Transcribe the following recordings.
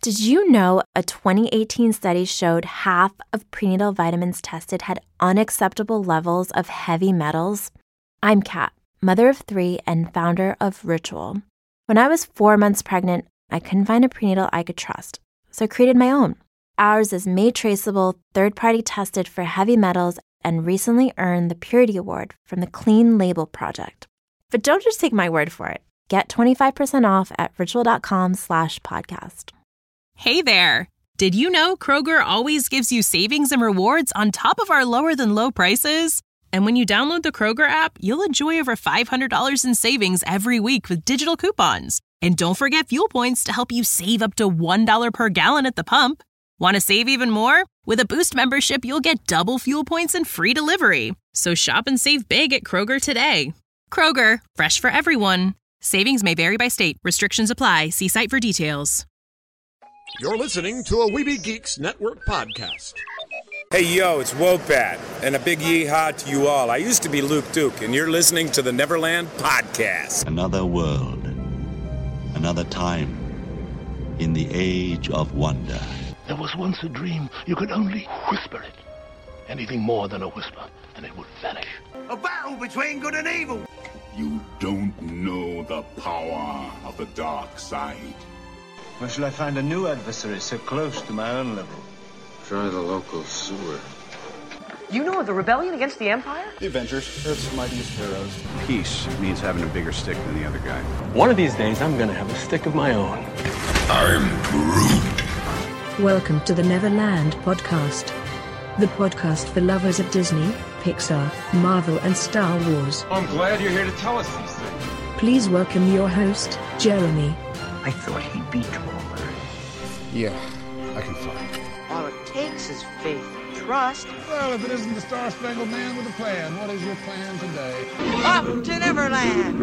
Did you know a 2018 study showed half of prenatal vitamins tested had unacceptable levels of heavy metals? I'm Kat, mother of 3 and founder of Ritual. When I was 4 months pregnant, I couldn't find a prenatal I could trust, so I created my own. Ours is made traceable, third-party tested for heavy metals, and recently earned the Purity Award from the Clean Label Project. But don't just take my word for it. Get 25% off at ritual.com/podcast. Hey there! Did you know Kroger always gives you savings and rewards on top of our lower-than-low prices? And when you download the Kroger app, you'll enjoy over $500 in savings every week with digital coupons. And don't forget fuel points to help you save up to $1 per gallon at the pump. Want to save even more? With a Boost membership, you'll get double fuel points and free delivery. So shop and save big at Kroger today. Kroger, fresh for everyone. Savings may vary by state. Restrictions apply. See site for details. You're listening to a Weeby Geeks Network podcast. Hey, yo, it's Wopat, and a big yeehaw to you all. I used to be Luke Duke, and you're listening to the Neverland Podcast. Another world, another time, in the age of wonder. There was once a dream. You could only whisper it. Anything more than a whisper, and it would vanish. A battle between good and evil. You don't know the power of the dark side. Where shall I find a new adversary so close to my own level? Try the local sewer. You know of the rebellion against the Empire? The Avengers, Earth's mightiest heroes. Peace means having a bigger stick than the other guy. One of these days, I'm gonna have a stick of my own. I'm Groot. Welcome to the Neverland Podcast, the podcast for lovers of Disney, Pixar, Marvel, and Star Wars. I'm glad you're here to tell us these things. Please welcome your host, Jeremy. I thought he'd be taller. Yeah, I can fly. All it takes is faith and trust. Well, if it isn't the Star-Spangled Man with a plan, what is your plan today? Up to Neverland!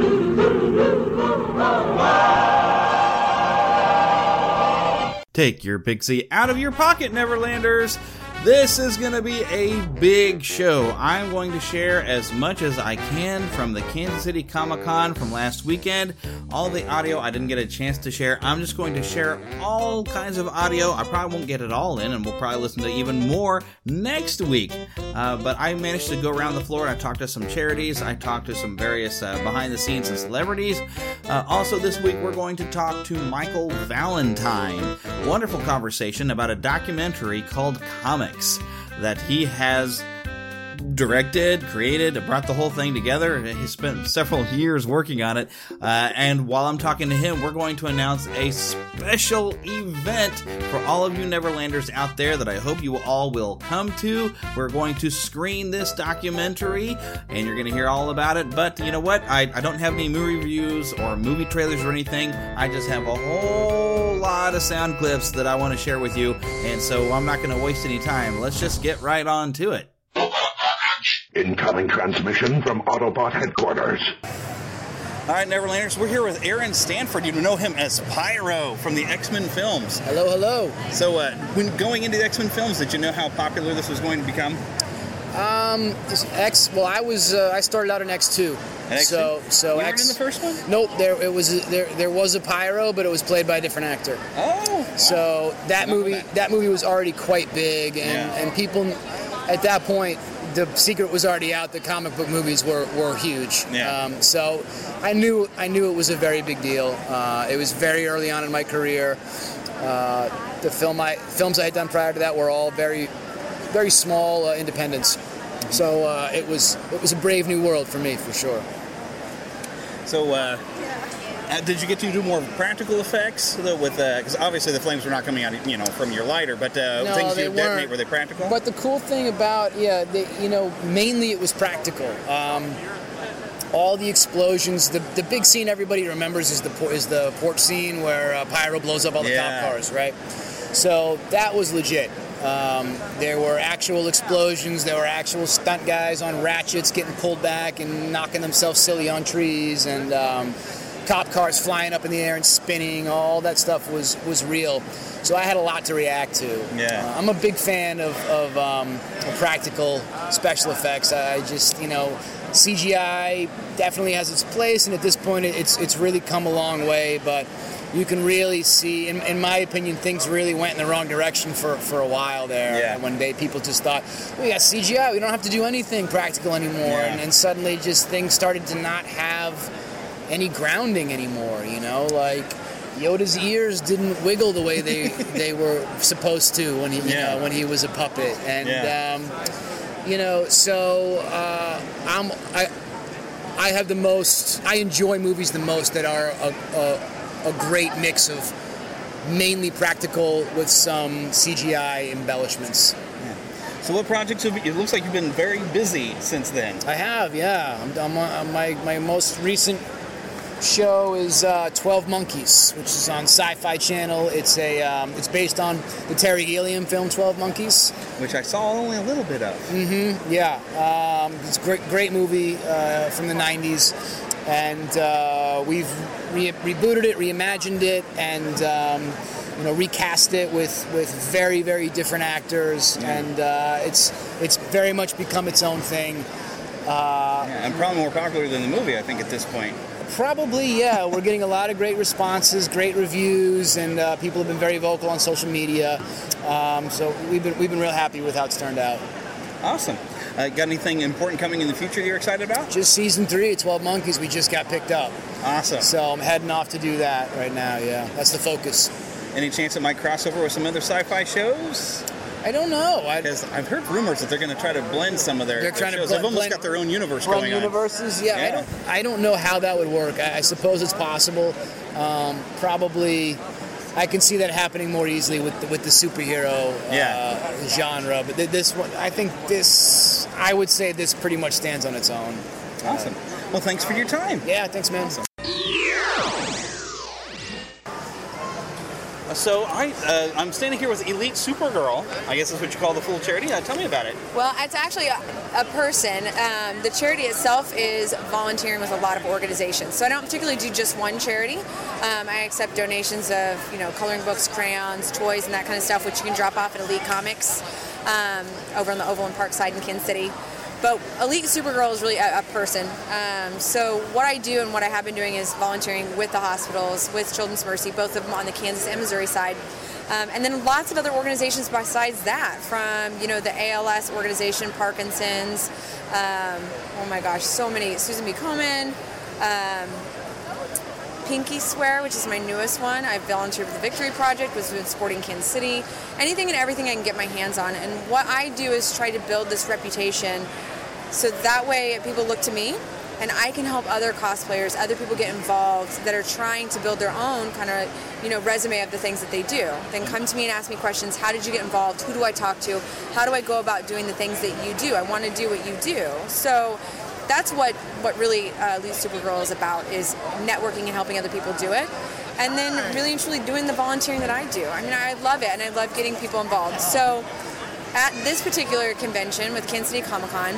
Take your pixie out of your pocket, Neverlanders! This is going to be a big show. I'm going to share as much as I can from the Kansas City Comic-Con from last weekend. All the audio I didn't get a chance to share. I'm just going to share all kinds of audio. I probably won't get it all in, and we'll probably listen to even more next week. But I managed to go around the floor, and I talked to some charities. I talked to some various behind-the-scenes and celebrities. Also this week, we're going to talk to Michael Valentine. Wonderful conversation about a documentary called Comics that he has directed, created, brought the whole thing together. He spent several years working on it. And while I'm talking to him, we're going to announce a special event for all of you Neverlanders out there that I hope you all will come to. We're going to screen this documentary, and you're going to hear all about it. But you know what? I don't have any movie reviews or movie trailers or anything. I just have a whole lot of sound clips that I want to share with you. And so I'm not going to waste any time. Let's just get right on to it. Incoming transmission from Autobot headquarters. All right, Neverlanders, we're here with Aaron Stanford. You know him as Pyro from the X-Men films. Hello, hello. So, when going into the X-Men films, did you know how popular this was going to become? I started out in X2. X2? So you weren't in the first one? Nope. There was a Pyro, but it was played by a different actor. Oh. Wow. So that movie was already quite big, and people at that point, the secret was already out. The comic book movies were huge. Yeah. So I knew it was a very big deal. It was very early on in my career. The films I had done prior to that were all very, very small independents. So it was a brave new world for me, for sure. So did you get to do more practical effects with because obviously the flames were not coming out from your lighter, but no, things you detonate, were they practical? But the cool thing about mainly it was practical. All the explosions, the big scene everybody remembers is the port scene where Pyro blows up all the cop cars, right? So that was legit. There were actual explosions. There were actual stunt guys on ratchets getting pulled back and knocking themselves silly on trees, and cop cars flying up in the air and spinning. All that stuff was real. So I had a lot to react to. Yeah. I'm a big fan of practical special effects. I just, CGI definitely has its place, and at this point it's really come a long way, but you can really see, in my opinion, things really went in the wrong direction for a while there. Yeah. When people just thought, we got CGI, we don't have to do anything practical anymore. Yeah. And suddenly just things started to not have any grounding anymore, like Yoda's ears didn't wiggle the way they were supposed to when when he was a puppet. And, I enjoy movies the most that are a great mix of mainly practical with some CGI embellishments. Yeah. So what projects it looks like you've been very busy since then. I have, yeah. I'm my most recent show is 12 Monkeys, which is on Sci-Fi Channel. It's based on the Terry Gilliam film 12 Monkeys, which I saw only a little bit of. Mm-hmm. Yeah, it's a great movie from the 90s, and we've rebooted it, reimagined it, and recast it with very, very different actors, and it's very much become its own thing. And probably more popular than the movie, I think, at this point. Probably, yeah. We're getting a lot of great responses, great reviews, and people have been very vocal on social media. So we've been real happy with how it's turned out. Awesome. Got anything important coming in the future you're excited about? Just season 3 of 12 Monkeys. We just got picked up. Awesome. So I'm heading off to do that right now. Yeah, that's the focus. Any chance it might cross over with some other sci-fi shows? I don't know. Because I've heard rumors that they're going to try to blend some of their shows. They've almost got their own universe going on. Universes, yeah. I don't know how that would work. I suppose it's possible. Probably, I can see that happening more easily with the superhero genre. But this one, I would say this pretty much stands on its own. Awesome. Well, thanks for your time. Yeah, thanks, man. Awesome. So I'm standing here with Elite Supergirl. I guess that's what you call the full charity. Tell me about it. Well, it's actually a person. The charity itself is volunteering with a lot of organizations. So I don't particularly do just one charity. I accept donations of, coloring books, crayons, toys, and that kind of stuff, which you can drop off at Elite Comics over on the Oval in Parkside in Kansas City. But Elite Supergirl is really a person. So what I do and what I have been doing is volunteering with the hospitals, with Children's Mercy, both of them on the Kansas and Missouri side. And then lots of other organizations besides that, from, the ALS organization, Parkinson's, oh my gosh, so many, Susan B. Komen, Pinky Swear, which is my newest one. I've volunteered with the Victory Project, which is Sporting Kansas City. Anything and everything I can get my hands on. And what I do is try to build this reputation so that way people look to me and I can help other cosplayers, other people get involved that are trying to build their own kind of, resume of the things that they do. Then come to me and ask me questions. How did you get involved? Who do I talk to? How do I go about doing the things that you do? I want to do what you do. So that's what really Elite Supergirl is about, is networking and helping other people do it. And then really and truly doing the volunteering that I do. I mean, I love it, and I love getting people involved. So at this particular convention with Kansas City Comic-Con,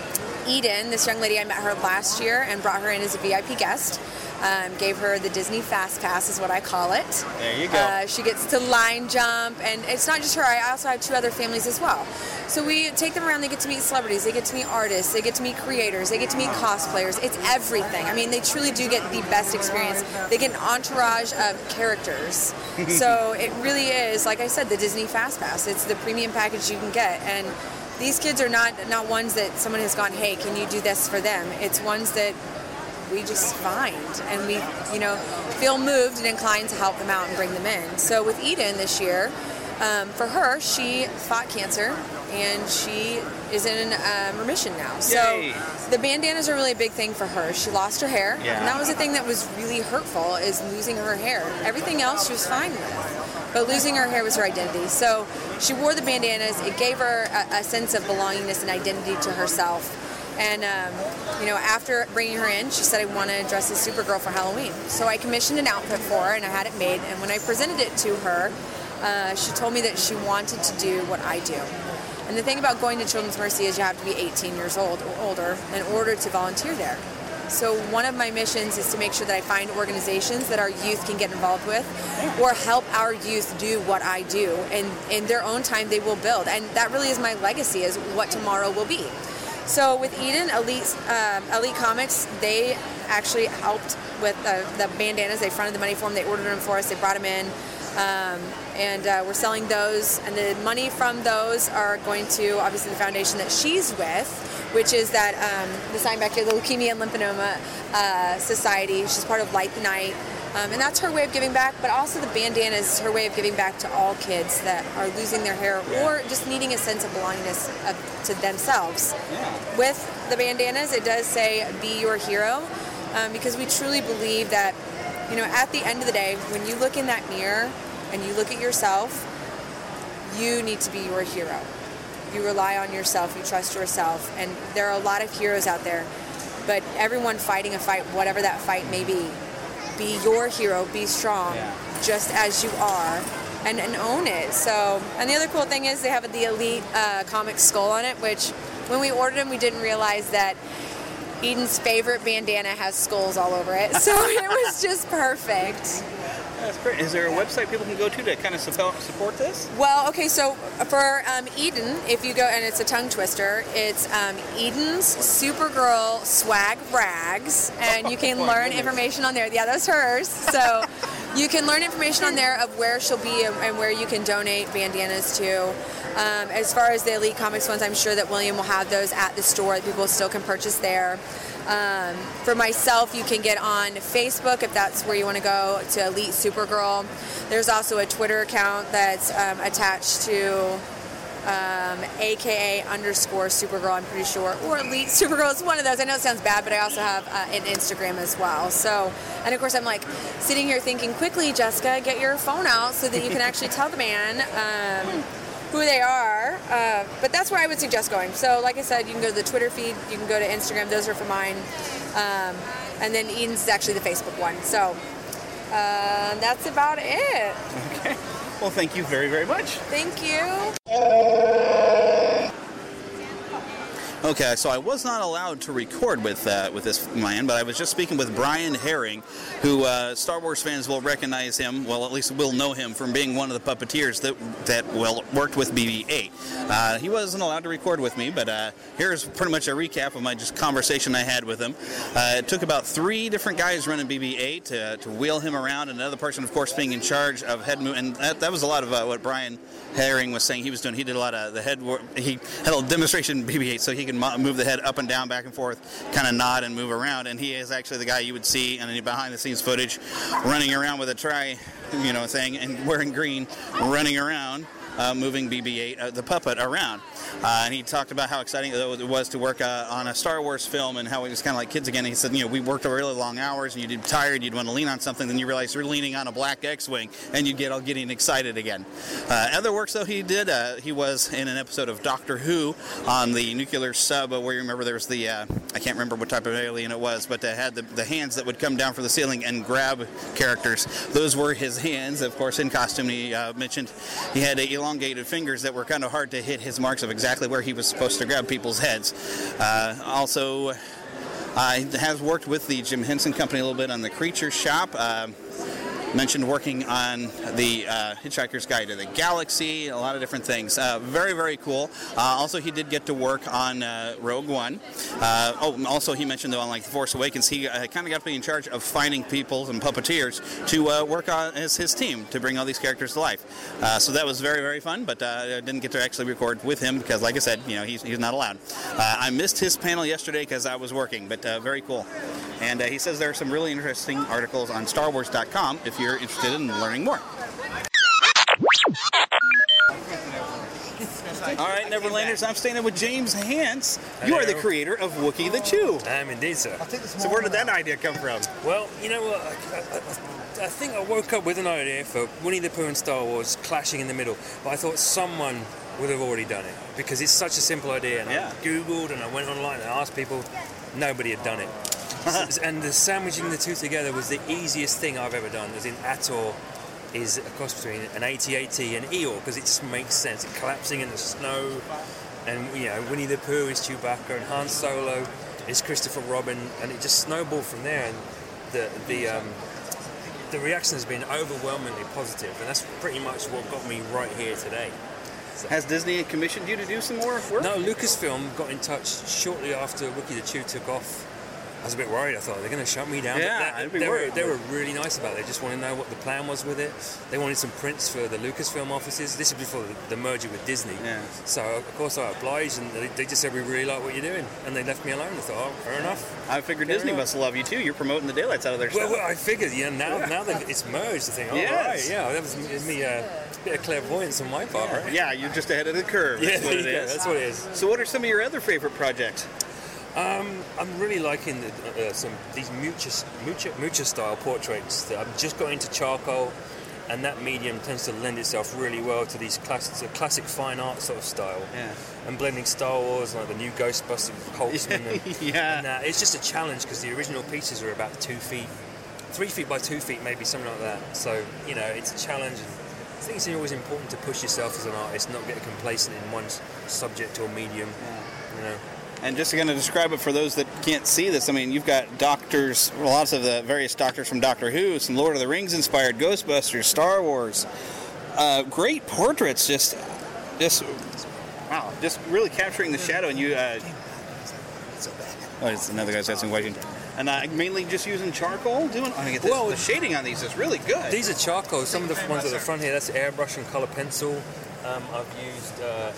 Eden, this young lady, I met her last year and brought her in as a VIP guest. Gave her the Disney Fast Pass, is what I call it. There you go. She gets to line jump, and it's not just her. I also have 2 other families as well. So we take them around. They get to meet celebrities. They get to meet artists. They get to meet creators. They get to meet cosplayers. It's everything. I mean, they truly do get the best experience. They get an entourage of characters. So it really is, like I said, the Disney Fast Pass. It's the premium package you can get. And these kids are not ones that someone has gone, hey, can you do this for them? It's ones that we just find, and we, feel moved and inclined to help them out and bring them in. So with Eden this year, for her, she fought cancer, and she is in remission now. Yay. So the bandanas are really a big thing for her. She lost her hair, and that was the thing that was really hurtful, is losing her hair. Everything else she was fine with, but losing her hair was her identity. So she wore the bandanas. It gave her a sense of belongingness and identity to herself. And, after bringing her in, she said, I want to dress as Supergirl for Halloween. So I commissioned an outfit for her, and I had it made. And when I presented it to her, she told me that she wanted to do what I do. And the thing about going to Children's Mercy is you have to be 18 years old or older in order to volunteer there. So one of my missions is to make sure that I find organizations that our youth can get involved with, or help our youth do what I do. And in their own time, they will build. And that really is my legacy, is what tomorrow will be. So with Eden, Elite Comics, they actually helped with the bandanas. They fronted the money for them. They ordered them for us. They brought them in. And we're selling those. And the money from those are going to, obviously, the foundation that she's with, which is that the Steinbecker, the Leukemia and Lymphoma Society. She's part of Light the Night. And that's her way of giving back, but also the bandana is her way of giving back to all kids that are losing their hair or just needing a sense of belongingness to themselves. Yeah. With the bandanas, it does say, be your hero, because we truly believe that, you know, at the end of the day, when you look in that mirror and you look at yourself, you need to be your hero. You rely on yourself, you trust yourself, and there are a lot of heroes out there, but everyone fighting a fight, whatever that fight may be your hero, be strong, just as you are, and own it. So, and the other cool thing is they have the Elite comic skull on it, which when we ordered them, we didn't realize that Eden's favorite bandana has skulls all over it. So it was just perfect. That's great. Is there a website people can go to kind of support this? Well, okay, so for Eden, if you go, and it's a tongue twister, it's Eden's Supergirl Swag Rags, and you can learn information on there. Yeah, that's hers. So you can learn information on there of where she'll be and where you can donate bandanas to. As far as the Elite Comics ones, I'm sure that William will have those at the store that people still can purchase there. For myself, you can get on Facebook if that's where you want to go, to Elite Supergirl. There's also a Twitter account that's attached to AKA_Supergirl, I'm pretty sure, or Elite Supergirl. It's one of those. I know it sounds bad, but I also have an Instagram as well. So, and of course, I'm like sitting here thinking, quickly, Jessica, get your phone out so that you can actually tell the man who they are, but that's where I would suggest going. So like I said, you can go to the Twitter feed, you can go to Instagram, those are for mine, and then Eden's is actually the Facebook one. So that's about it. Okay, well thank you very, very much. Thank you. Okay, so I was not allowed to record with this man, but I was just speaking with Brian Herring, who Star Wars fans will recognize him, well, at least will know him from being one of the puppeteers that worked with BB-8. He wasn't allowed to record with me, but here's pretty much a recap of my just conversation I had with him. It took about 3 different guys running BB-8 to wheel him around, and another person, of course, being in charge of head movement, and that was a lot of what Brian Herring was saying he was doing. He did a lot of the head work. He had a demonstration BB-8 so he can move the head up and down, back and forth, kind of nod and move around. And he is actually the guy you would see in any behind-the-scenes footage running around with a tray, thing, and wearing green, running around, moving BB-8, the puppet, around. And he talked about how exciting it was to work on a Star Wars film and how it was kind of like kids again. He said, we worked really long hours and you'd be tired, you'd want to lean on something, then you realize you're leaning on a black X-Wing and you'd get all getting excited again. Other works, though, he did, he was in an episode of Doctor Who on the nuclear sub where you remember there was the, I can't remember what type of alien it was, but it had the hands that would come down from the ceiling and grab characters. Those were his hands, of course, in costume. He mentioned he had elongated fingers that were kind of hard to hit his marks of exactly where he was supposed to grab people's heads. Also, has worked with the Jim Henson Company a little bit on the Creature Shop. Mentioned working on the Hitchhiker's Guide to the Galaxy, a lot of different things. Very, very cool. Also, he did get to work on Rogue One. Also, he mentioned, though, on The Force Awakens, he kind of got to be in charge of finding people and puppeteers to work on as his team to bring all these characters to life. So that was very, very fun, but I didn't get to actually record with him because, like I said, he's not allowed. I missed his panel yesterday because I was working, but very cool. And he says there are some really interesting articles on StarWars.com if you're interested in learning more. All right, Neverlanders, I'm staying with James Hance. Hello. You are the creator of Wookiee the Chew. I am indeed, sir. So where did that idea come from? Well, you know what? I think I woke up with an idea for Winnie the Pooh and Star Wars clashing in the middle, but I thought someone would have already done it because it's such a simple idea. And I Googled and I went online and I asked people. Nobody had done it. And the sandwiching the two together was the easiest thing I've ever done. As in, Ator is a cross between an AT-AT and Eeyore because it just makes sense. It collapsing in the snow, and Winnie the Pooh is Chewbacca, and Han Solo is Christopher Robin, and it just snowballed from there. And the reaction has been overwhelmingly positive, and that's pretty much what got me right here today. So. Has Disney commissioned you to do some more work? No, Lucasfilm got in touch shortly after Wookiee the Chew took off. I was a bit worried. I thought, they're going to shut me down. Yeah, I'd be worried. They were really nice about it. They just wanted to know what the plan was with it. They wanted some prints for the Lucasfilm offices. This is before the merger with Disney. Yeah. So, of course, I obliged, and they just said, we really like what you're doing. And they left me alone. I thought, fair enough. I figured Disney must love you, too. You're promoting the daylights out of their stuff. Well, I figured, now that it's merged, I think, right, yeah, that was me a bit of clairvoyance on my part, right? Yeah, you're just ahead of the curve. Yeah, That's what it is. That's what it is. So what are some of your other favorite projects? I'm really liking these Mucha style portraits. I'm just got into charcoal, and that medium tends to lend itself really well to these classic fine art sort of style. Yeah. And blending Star Wars, like the new Ghostbusters, Holtzman. And it's just a challenge because the original pieces are about 2 feet, 3 feet by 2 feet, maybe something like that. So it's a challenge. And I think it's always important to push yourself as an artist, not get complacent in one subject or medium. Yeah. And just going to describe it for those that can't see this, I mean, you've got doctors, lots of the various doctors from Doctor Who, some Lord of the Rings inspired, Ghostbusters, Star Wars. Great portraits, just really capturing the shadow. And you, it's another guy's asking question. And mainly just using charcoal, the shading on these is really good. These are charcoal. Some of the ones at the front here, that's airbrush and color pencil. I've used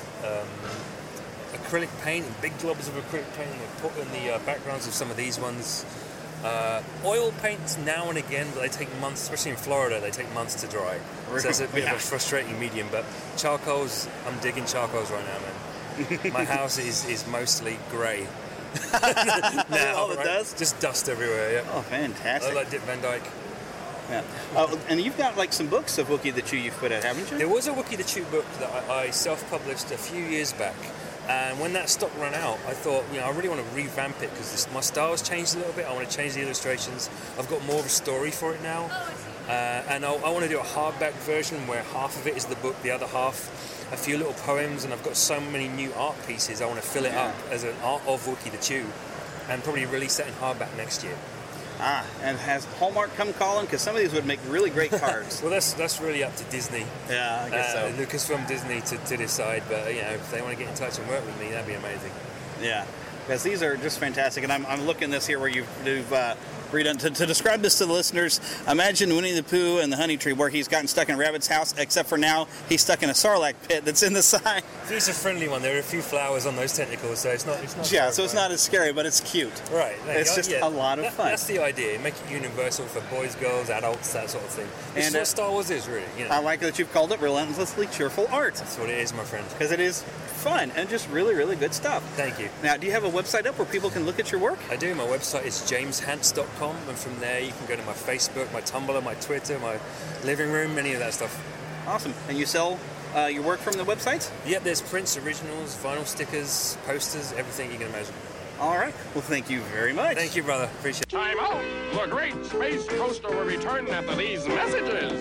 acrylic paint, big globs of acrylic paint, and put in the backgrounds of some of these ones. Oil paints now and again, but they take months, especially in Florida, they take months to dry. So that's a bit of a frustrating medium, but charcoals, I'm digging charcoals right now, man. My house is mostly grey. Now, all it does? Just dust everywhere, yeah. Oh, fantastic. I like Dick Van Dyke. Yeah. And you've got some books of Wookiee the Chew you've put out, haven't you? There was a Wookiee the Chew book that I self-published a few years back. And when that stock ran out, I thought, I really want to revamp it because my style's changed a little bit. I want to change the illustrations. I've got more of a story for it now. And I want to do a hardback version where half of it is the book, the other half a few little poems, and I've got so many new art pieces. I want to fill it up as an art of Wookiee the Chew and probably release that in hardback next year. And has Hallmark come calling? Because some of these would make really great cards. Well, that's really up to Disney. Yeah, I guess so. Lucasfilm, Disney to decide. But if they want to get in touch and work with me, that'd be amazing. Yeah, because these are just fantastic. And I'm looking this here where you've redone to describe this to the listeners. Imagine Winnie the Pooh and the Honey Tree, where he's gotten stuck in a rabbit's house, except for now he's stuck in a sarlacc pit that's in the side. It's a friendly one. There are a few flowers on those tentacles, so it's not. Yeah, so it's not as scary, but it's cute. Right. It's just a lot of fun. That's the idea. Make it universal for boys, girls, adults, that sort of thing. This is what Star Wars is, really. I like that you've called it relentlessly cheerful art. That's what it is, my friend. Because it is fun and just really, really good stuff. Thank you. Now, do you have a website up where people can look at your work? I do. My website is jameshantz.com, and from there you can go to my Facebook, my Tumblr, my Twitter, my living room, any of that stuff. Awesome. And you sell your work from the websites? Yep, there's prints, originals, vinyl stickers, posters, everything you can imagine. All right. Well, thank you very much. Thank you, brother. Appreciate it. Time out! The Great Space Coaster will return after these messages.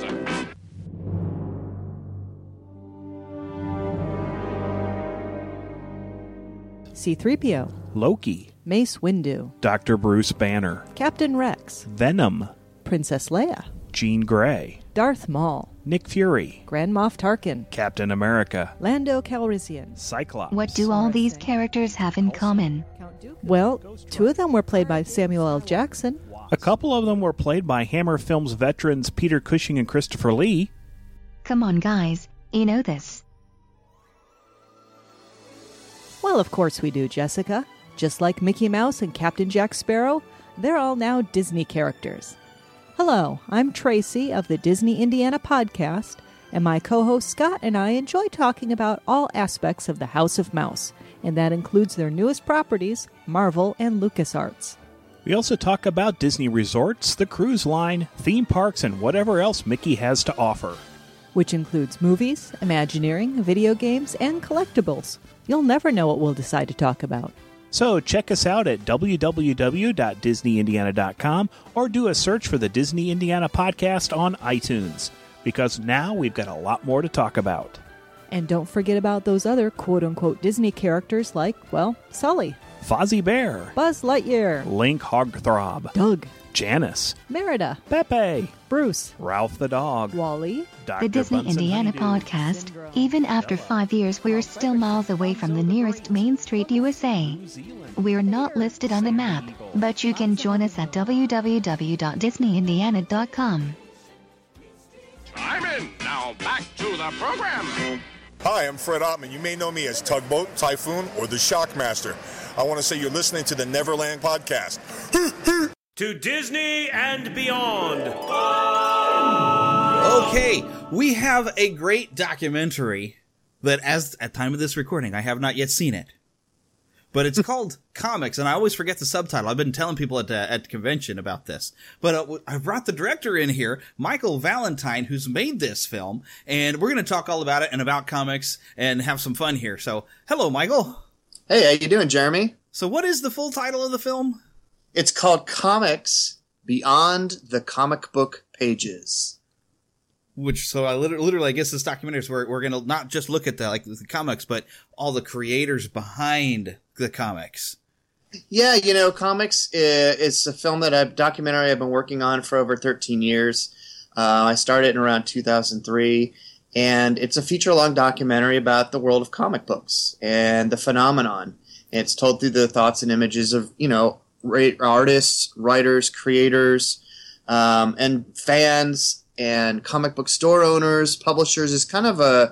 C-3PO, Loki, Mace Windu, Dr. Bruce Banner, Captain Rex, Venom, Princess Leia, Jean Grey, Darth Maul, Nick Fury, Grand Moff Tarkin, Captain America, Lando Calrissian, Cyclops. What do all these characters have in common? Well, 2 of them were played by Samuel L. Jackson. A couple of them were played by Hammer Films veterans Peter Cushing and Christopher Lee. Come on, guys, you know this. Well, of course we do, Jessica. Just like Mickey Mouse and Captain Jack Sparrow, they're all now Disney characters. Hello, I'm Tracy of the Disney Indiana podcast, and my co-host Scott and I enjoy talking about all aspects of the House of Mouse, and that includes their newest properties, Marvel and LucasArts. We also talk about Disney resorts, the cruise line, theme parks, and whatever else Mickey has to offer. Which includes movies, Imagineering, video games, and collectibles. You'll never know what we'll decide to talk about. So check us out at www.disneyindiana.com or do a search for the Disney Indiana podcast on iTunes, because now we've got a lot more to talk about. And don't forget about those other quote-unquote Disney characters like, well, Sully, Fozzie Bear, Buzz Lightyear, Link Hogthrob, Doug, Janice, Merida, Pepe, Bruce, Ralph the Dog, Wally, The Disney Indiana podcast. Even after 5 years, we're still miles away from the nearest Main Street, USA. We're not listed on the map, but you can join us at www.disneyindiana.com. I'm in. Now back to the program. Hi, I'm Fred Ottman. You may know me as Tugboat, Typhoon, or the Shockmaster. I want to say you're listening to the Neverland Podcast. To Disney and beyond. Okay, we have a great documentary that, as at time of this recording, I have not yet seen it. But it's called Comics, and I always forget the subtitle. I've been telling people at the convention about this. But I brought the director in here, Michael Valentine, who's made this film, and we're going to talk all about it and about comics and have some fun here. So, hello, Michael. Hey, how you doing, Jeremy? So what is the full title of the film? It's called Comics Beyond the Comic Book Pages. So I literally, I guess this documentary is where we're going to not just look at the comics, but all the creators behind the comics. Yeah, comics is a documentary I've been working on for over 13 years. I started in around 2003, and it's a feature-long documentary about the world of comic books and the phenomenon. It's told through the thoughts and images of, artists, writers, creators, and fans, and comic book store owners, publishers. Is kind of a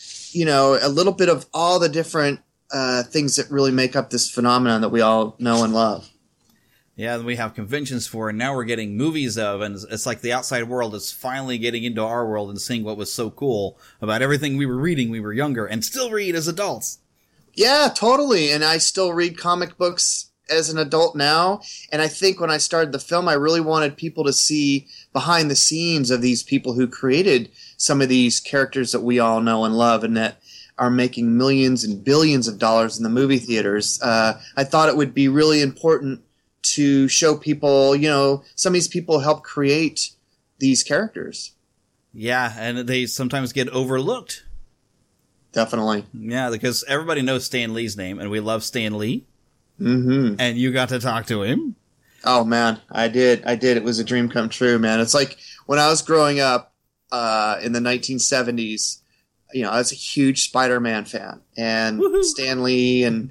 little bit of all the different things that really make up this phenomenon that we all know and love. Yeah, we have conventions for, and now we're getting movies of, and it's like the outside world is finally getting into our world and seeing what was so cool about everything we were reading when we were younger and still read as adults. Yeah, totally. And I still read comic books as an adult now. And I think when I started the film, I really wanted people to see behind the scenes of these people who created some of these characters that we all know and love and that are making millions and billions of dollars in the movie theaters. I thought it would be really important to show people, some of these people help create these characters. Yeah, and they sometimes get overlooked. Definitely. Yeah, because everybody knows Stan Lee's name, and we love Stan Lee. Mm-hmm. And you got to talk to him. Oh, man, I did. It was a dream come true, man. It's like when I was growing up in the 1970s, I was a huge Spider-Man fan. And Stan Lee, and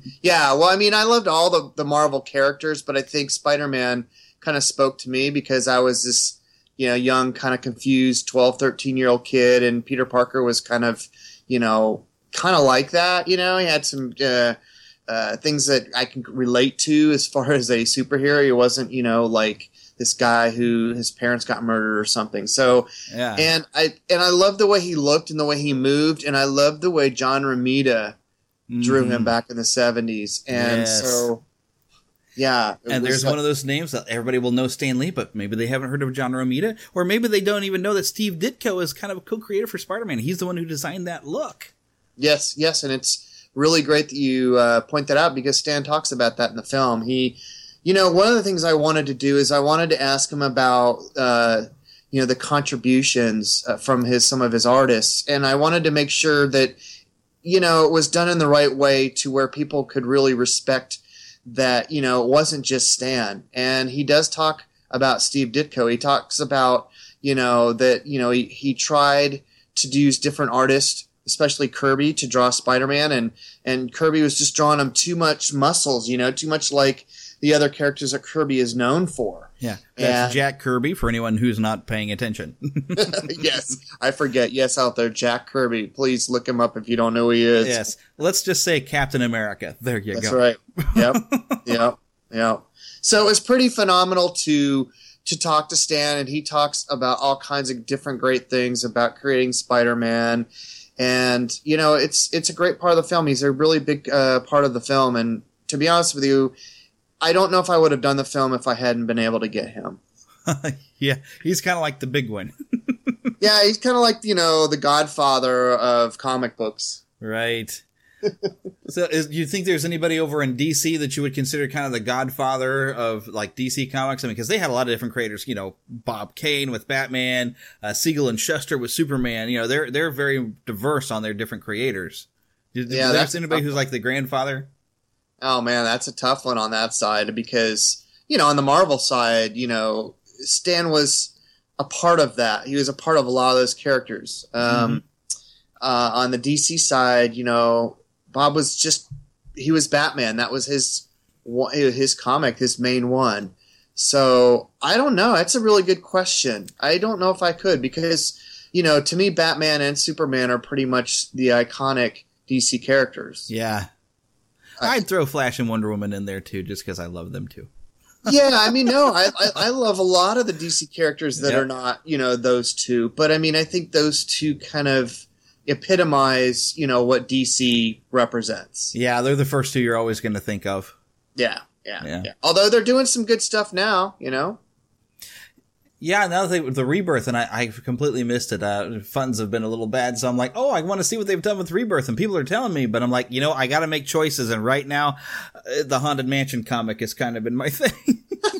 I loved all the Marvel characters, but I think Spider-Man kind of spoke to me because I was this, young, kind of confused 12, 13-year-old kid, and Peter Parker was kind of like that. He had some things that I can relate to as far as a superhero. He wasn't, like this guy who his parents got murdered or something. So, yeah. And I loved the way he looked and the way he moved, and I loved the way John Romita drew him back in the 70s. And yes. So, yeah. And there's one of those names that everybody will know Stan Lee, but maybe they haven't heard of John Romita, or maybe they don't even know that Steve Ditko is kind of a co-creator for Spider-Man. He's the one who designed that look. Yes, and it's really great that you point that out because Stan talks about that in the film. He, one of the things I wanted to do is I wanted to ask him about, the contributions from some of his artists, and I wanted to make sure that, it was done in the right way to where people could really respect that, it wasn't just Stan. And he does talk about Steve Ditko. He talks about, that, he tried to use different artists, especially Kirby, to draw Spider-Man, and Kirby was just drawing him too much muscles, too much like the other characters that Kirby is known for. Yeah, that's Jack Kirby for anyone who's not paying attention. Yes, I forget. Yes, out there, Jack Kirby. Please look him up if you don't know who he is. Yes, let's just say Captain America. There you That's go. That's right. Yep. Yep. So it was pretty phenomenal to talk to Stan, and he talks about all kinds of different great things about creating Spider-Man. And, it's a great part of the film. He's a really big part of the film. And to be honest with you, I don't know if I would have done the film if I hadn't been able to get him. Yeah, he's kind of like the big one. Yeah, he's kind of like, the godfather of comic books. Right. So do you think there's anybody over in DC that you would consider kind of the godfather of like DC Comics? I mean, because they had a lot of different creators, Bob Kane with Batman, Siegel and Shuster with Superman. They're very diverse on their different creators. There's anybody who's like the grandfather? Oh man, that's a tough one on that side because, on the Marvel side, Stan was a part of that. He was a part of a lot of those characters. On the DC side, Bob was he was Batman. That was his his comic, his main one. So I don't know. That's a really good question. I don't know if I could, because, to me, Batman and Superman are pretty much the iconic DC characters. Yeah. I'd throw Flash and Wonder Woman in there too, just because I love them too. Yeah, I mean, no, I love a lot of the DC characters that are not, those two. But I mean, I think those two kind of epitomize, what DC represents. Yeah, they're the first two you're always going to think of. Yeah. Although they're doing some good stuff now, Yeah, now the Rebirth, and I completely missed it. Funds have been a little bad, so I'm like, I want to see what they've done with Rebirth, and people are telling me, but I'm like, I got to make choices, and right now, the Haunted Mansion comic has kind of been my thing.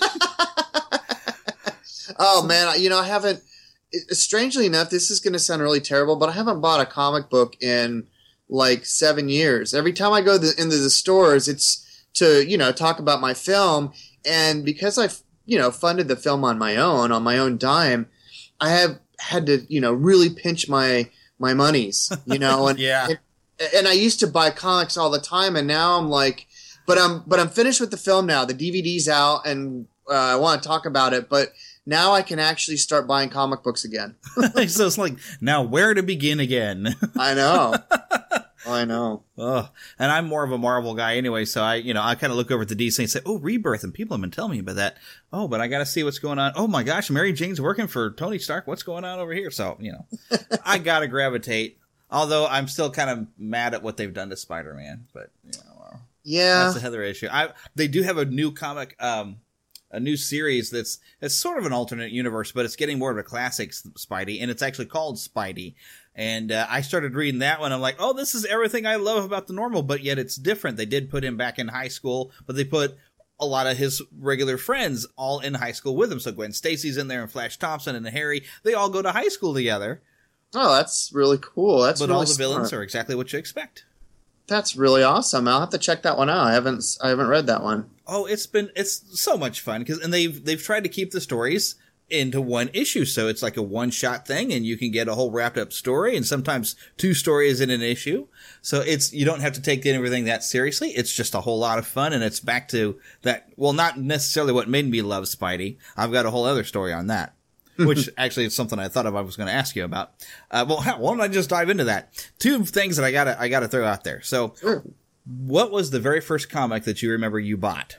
Oh, man, I haven't, strangely enough, this is going to sound really terrible, but I haven't bought a comic book in, 7 years. Every time I go into the stores, it's to, talk about my film, and because I've funded the film on my own dime, I have had to, really pinch my monies, and yeah. And I used to buy comics all the time, and now I'm like, but I'm finished with the film now. The DVD's out, and I want to talk about it, but now I can actually start buying comic books again. So it's like, now where to begin again? I know. I know. Oh, and I'm more of a Marvel guy anyway, so I kind of look over at the DC and say, Rebirth, and people have been telling me about that. Oh, but I got to see what's going on. Oh my gosh, Mary Jane's working for Tony Stark. What's going on over here? So, I got to gravitate. Although I'm still kind of mad at what they've done to Spider-Man, but, yeah, that's another issue. They do have a new comic, a new series that's sort of an alternate universe, but it's getting more of a classic Spidey, and it's actually called Spidey. And I started reading that one. I'm like, this is everything I love about the normal, but yet it's different. They did put him back in high school, but they put a lot of his regular friends all in high school with him. So Gwen Stacy's in there, and Flash Thompson and Harry, they all go to high school together. Oh, that's really cool. But really all the villains are exactly what you expect. That's really awesome. I'll have to check that one out. I haven't read that one. Oh, it's so much fun and they've tried to keep the stories into one issue, so it's like a one-shot thing, and you can get a whole wrapped-up story, and sometimes two stories in an issue. So you don't have to take everything that seriously. It's just a whole lot of fun, and it's back to that. Well, not necessarily what made me love Spidey. I've got a whole other story on that, which actually is something I thought I was going to ask you about. Why don't I just dive into that? Two things that I gotta throw out there. So, sure. What was the very first comic that you remember you bought?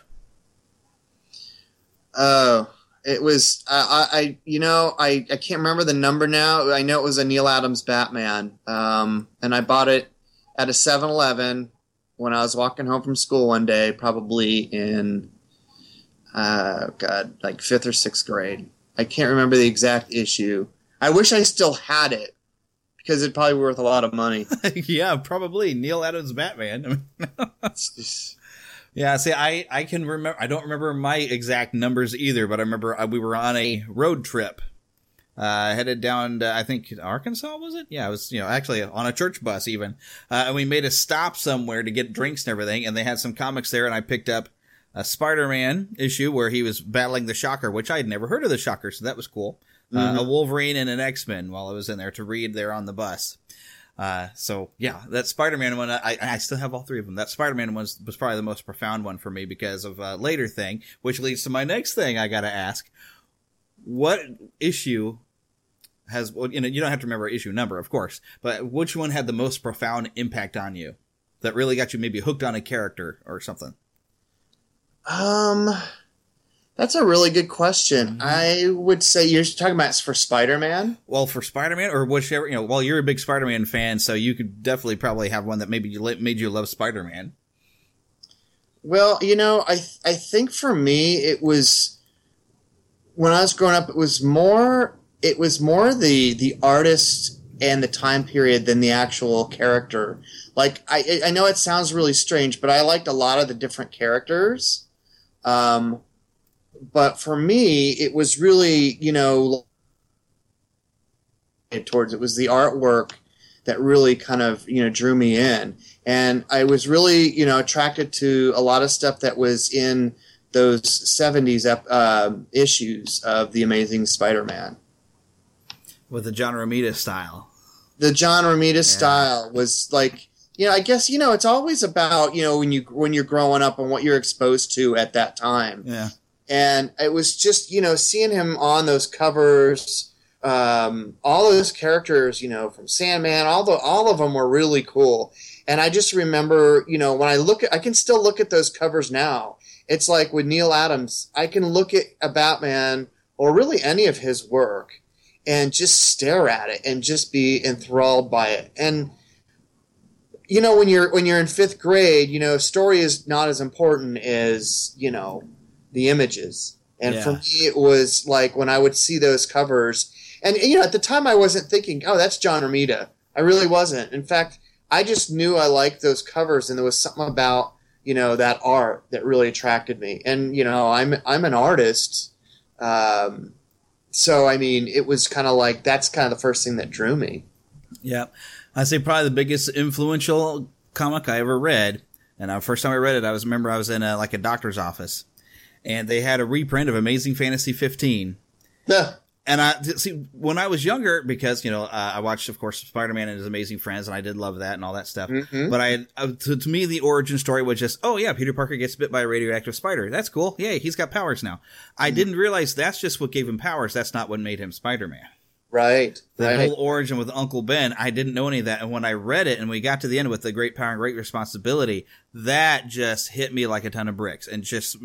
It was, I can't remember the number now. I know it was a Neil Adams Batman. And I bought it at a 7-Eleven when I was walking home from school one day, probably in, like 5th or 6th grade. I can't remember the exact issue. I wish I still had it, because it'd probably be worth a lot of money. Yeah, probably. Neil Adams Batman. Yeah, see, I can remember. I don't remember my exact numbers either, but I remember we were on a road trip, headed down to, I think, Arkansas, was it? Yeah, it was, actually on a church bus even. And we made a stop somewhere to get drinks and everything, and they had some comics there, and I picked up a Spider-Man issue where he was battling the Shocker, which I had never heard of the Shocker, so that was cool. A Wolverine and an X-Men while I was in there to read there on the bus. So yeah, that Spider-Man one, I still have all three of them. That Spider-Man one was probably the most profound one for me because of a later thing, which leads to my next thing I gotta ask. What issue has, you don't have to remember issue number, of course, but which one had the most profound impact on you that really got you maybe hooked on a character or something? That's a really good question. I would say you're talking about for Spider-Man? Well, for Spider-Man or whichever, well, you're a big Spider-Man fan, so you could definitely probably have one that maybe made you love Spider-Man. Well, I think for me, it was, when I was growing up, it was more the artist and the time period than the actual character. Like, I know it sounds really strange, but I liked a lot of the different characters. But for me, it was really, it was the artwork that really kind of, drew me in. And I was really, attracted to a lot of stuff that was in those 70s issues of The Amazing Spider-Man. With the John Romita style. The John Romita style was like, I guess, it's always about, when you're growing up and what you're exposed to at that time. Yeah. And it was just, seeing him on those covers, all those characters, from Sandman, all of them were really cool. And I just remember, when I can still look at those covers now. It's like with Neil Adams, I can look at a Batman or really any of his work and just stare at it and just be enthralled by it. And when you're in fifth grade, story is not as important as the images. And for me, it was like when I would see those covers, and at the time I wasn't thinking, oh, that's John Romita. I really wasn't. In fact, I just knew I liked those covers, and there was something about that art that really attracted me. And I'm an artist, so I mean, it was kind of like that's kind of the first thing that drew me. Yeah. I'd say probably the biggest influential comic I ever read, and the first time I read it, I was in a doctor's office, and they had a reprint of Amazing Fantasy 15. Yeah. And when I was younger, because I watched, of course, Spider-Man and His Amazing Friends, and I did love that and all that stuff. Mm-hmm. But to me, the origin story was just, oh yeah, Peter Parker gets bit by a radioactive spider. That's cool. Yay, he's got powers now. I didn't realize that's just what gave him powers. That's not what made him Spider-Man. Right. The whole origin with Uncle Ben, I didn't know any of that. And when I read it and we got to the end with the great power and great responsibility, that just hit me like a ton of bricks and just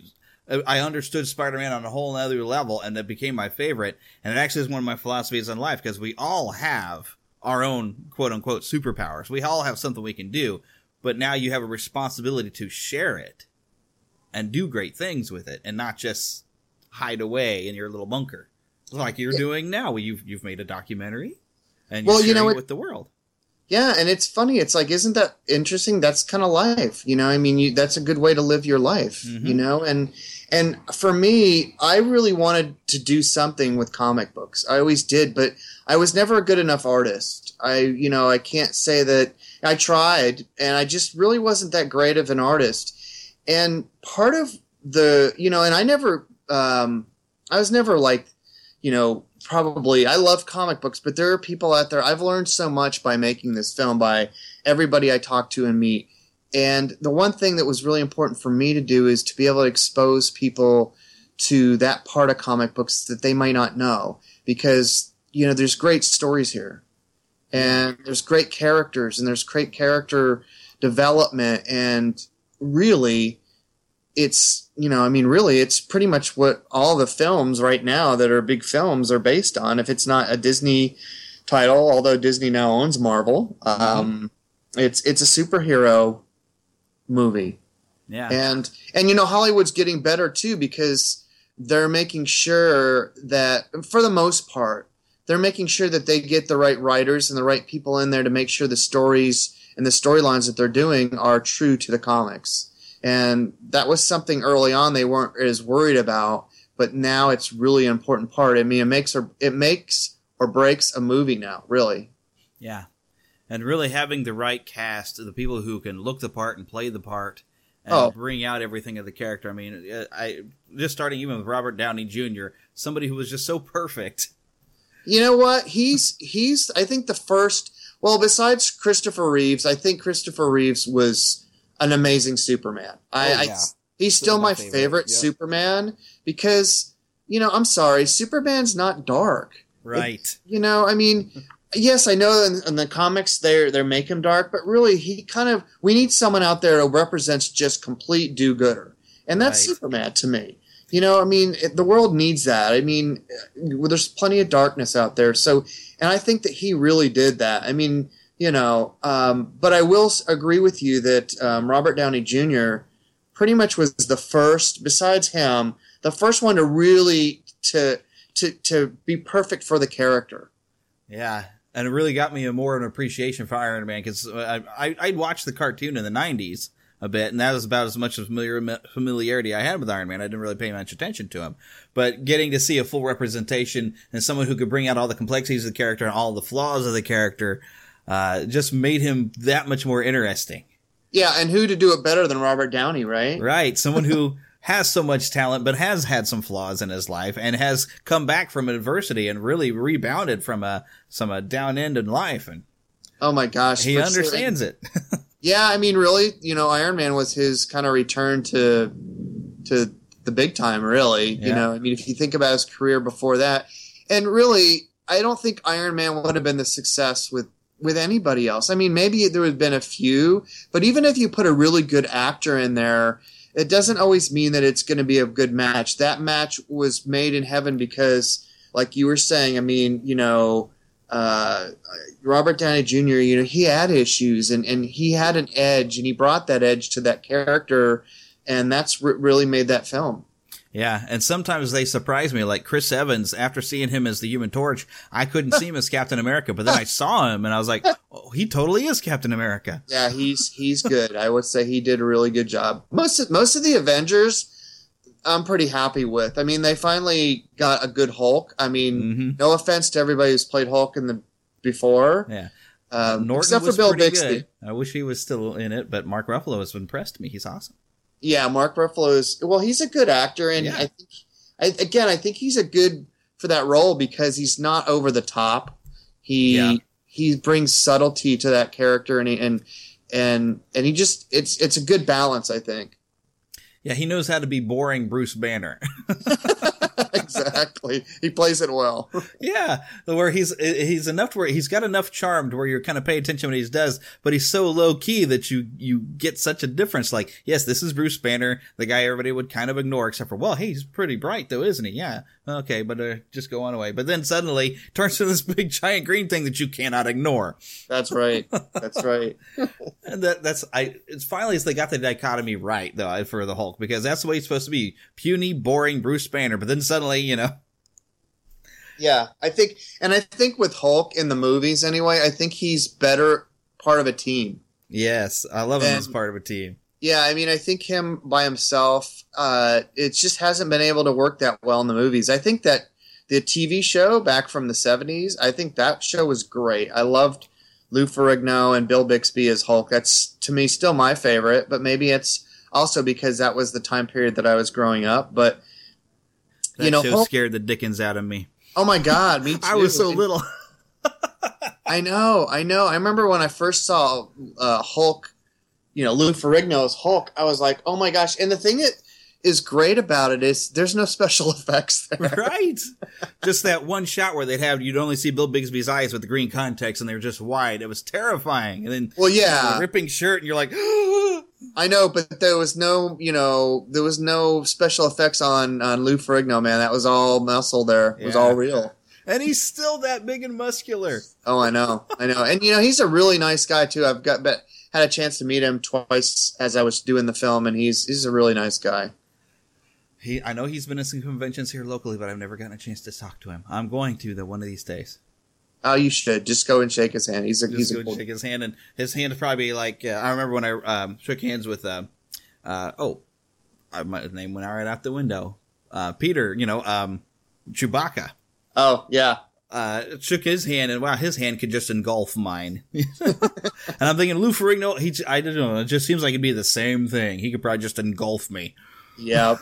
I understood Spider-Man on a whole other level, and it became my favorite. And it actually is one of my philosophies in life, because we all have our own quote-unquote superpowers. We all have something we can do, but now you have a responsibility to share it and do great things with it, and not just hide away in your little bunker. Like you're doing now. You've made a documentary, and you're sharing it with the world. Yeah, and it's funny. It's like, isn't that interesting? That's kind of life, I mean, that's a good way to live your life, Mm-hmm. And for me, I really wanted to do something with comic books. I always did, but I was never a good enough artist. I can't say that I tried, and I just really wasn't that great of an artist. And part of the, and I never, I was never like, probably, I love comic books, but there are people out there. I've learned so much by making this film, by everybody I talk to and meet. And the one thing that was really important for me to do is to be able to expose people to that part of comic books that they might not know. Because, there's great stories here. And there's great characters, and there's great character development. And really, it's, really, it's pretty much what all the films right now that are big films are based on. If it's not a Disney title, although Disney now owns Marvel, it's a superhero movie. Yeah. And Hollywood's getting better too, because they're making sure that, for the most part, they're making sure that they get the right writers and the right people in there to make sure the stories and the storylines that they're doing are true to the comics. And that was something early on they weren't as worried about, but now it's really an important part. I mean, it makes or breaks a movie now, really. Yeah. And really having the right cast, the people who can look the part and play the part and bring out everything of the character. I mean, I just starting even with Robert Downey Jr., somebody who was just so perfect. You know what? He's I think the first, well, besides Christopher Reeves, I think Christopher Reeves was an amazing Superman. He's still my favorite Superman, because, I'm sorry, Superman's not dark. Right. I mean, yes, I know in the comics they make him dark, but really we need someone out there who represents just complete do-gooder. And that's Superman to me. I mean, the world needs that. I mean, there's plenty of darkness out there. So, and I think that he really did that. I mean, but I will agree with you that Robert Downey Jr. pretty much was the first, besides him, the first one to really to be perfect for the character. Yeah, and it really got me more of an appreciation for Iron Man, because I'd watched the cartoon in the 90s a bit, and that was about as much familiarity I had with Iron Man. I didn't really pay much attention to him. But getting to see a full representation and someone who could bring out all the complexities of the character and all the flaws of the character just made him that much more interesting. Yeah, and who to do it better than Robert Downey, right? Right, someone who has so much talent but has had some flaws in his life and has come back from adversity and really rebounded from some down end in life. And oh my gosh, he understands it. Yeah, I mean, really, Iron Man was his kind of return to the big time, really. Yeah. I mean, if you think about his career before that, and really, I don't think Iron Man would have been the success with anybody else. I mean, maybe there would have been a few, but even if you put a really good actor in there, it doesn't always mean that it's going to be a good match. That match was made in heaven because, like you were saying, I mean, Robert Downey Jr., he had issues and he had an edge, and he brought that edge to that character, and that's really made that film. Yeah, and sometimes they surprise me, like Chris Evans. After seeing him as the Human Torch, I couldn't see him as Captain America, but then I saw him, and I was like, oh, he totally is Captain America. Yeah, he's good. I would say he did a really good job. Most of the Avengers, I'm pretty happy with. I mean, they finally got a good Hulk. I mean, no offense to everybody who's played Hulk before. Yeah. Norton except for Bill Bixby. Good. I wish he was still in it, but Mark Ruffalo has impressed me. He's awesome. Yeah, Mark Ruffalo he's a good actor, and yeah. I think he's a good for that role because he's not over the top. He brings subtlety to that character, and he just it's a good balance, I think. Yeah, he knows how to be boring Bruce Banner. Exactly. He plays it well. Yeah, where he's enough to where he's got enough charm to where you're kind of pay attention when he does, but he's so low key that you get such a difference. Like, yes, this is Bruce Banner, the guy everybody would kind of ignore, except for, well, hey, he's pretty bright though, isn't he? Yeah, okay, but just go on away. But then suddenly turns to this big giant green thing that you cannot ignore. That's right. That's right. And it's finally they got the dichotomy right though for the Hulk, because that's the way he's supposed to be: puny, boring Bruce Banner. But then suddenly, Yeah, I think with Hulk in the movies anyway, I think he's better part of a team. Yes, I love him as part of a team. Yeah, I mean, I think him by himself, it just hasn't been able to work that well in the movies. I think that the TV show back from the 70s, I think that show was great. I loved Lou Ferrigno and Bill Bixby as Hulk. That's, to me, still my favorite, but maybe it's also because that was the time period that I was growing up. But, that show Hulk scared the dickens out of me. Oh, my God, me too. I was so little. I know. I remember when I first saw Hulk, Lou Ferrigno's Hulk, I was like, oh my gosh. And the thing that is great about it is there's no special effects there. Right. Just that one shot where you'd only see Bill Bixby's eyes with the green context and they were just wide. It was terrifying. And then the ripping shirt and you're like, I know, but there was no special effects on Lou Ferrigno, man. That was all muscle there. It was all real. And he's still that big and muscular. Oh, I know. And, he's a really nice guy, too. I've had a chance to meet him twice as I was doing the film, and he's a really nice guy. I know he's been at some conventions here locally, but I've never gotten a chance to talk to him. I'm going to, though, one of these days. Oh, you should. Just go and shake his hand. He's shake his hand, and his hand is probably like, I remember when I shook hands with, my name went right out the window. Peter, Chewbacca. Oh, yeah. Shook his hand, and wow, his hand could just engulf mine. And I'm thinking, Lou Ferrigno, I don't know, it just seems like it'd be the same thing. He could probably just engulf me. Yeah.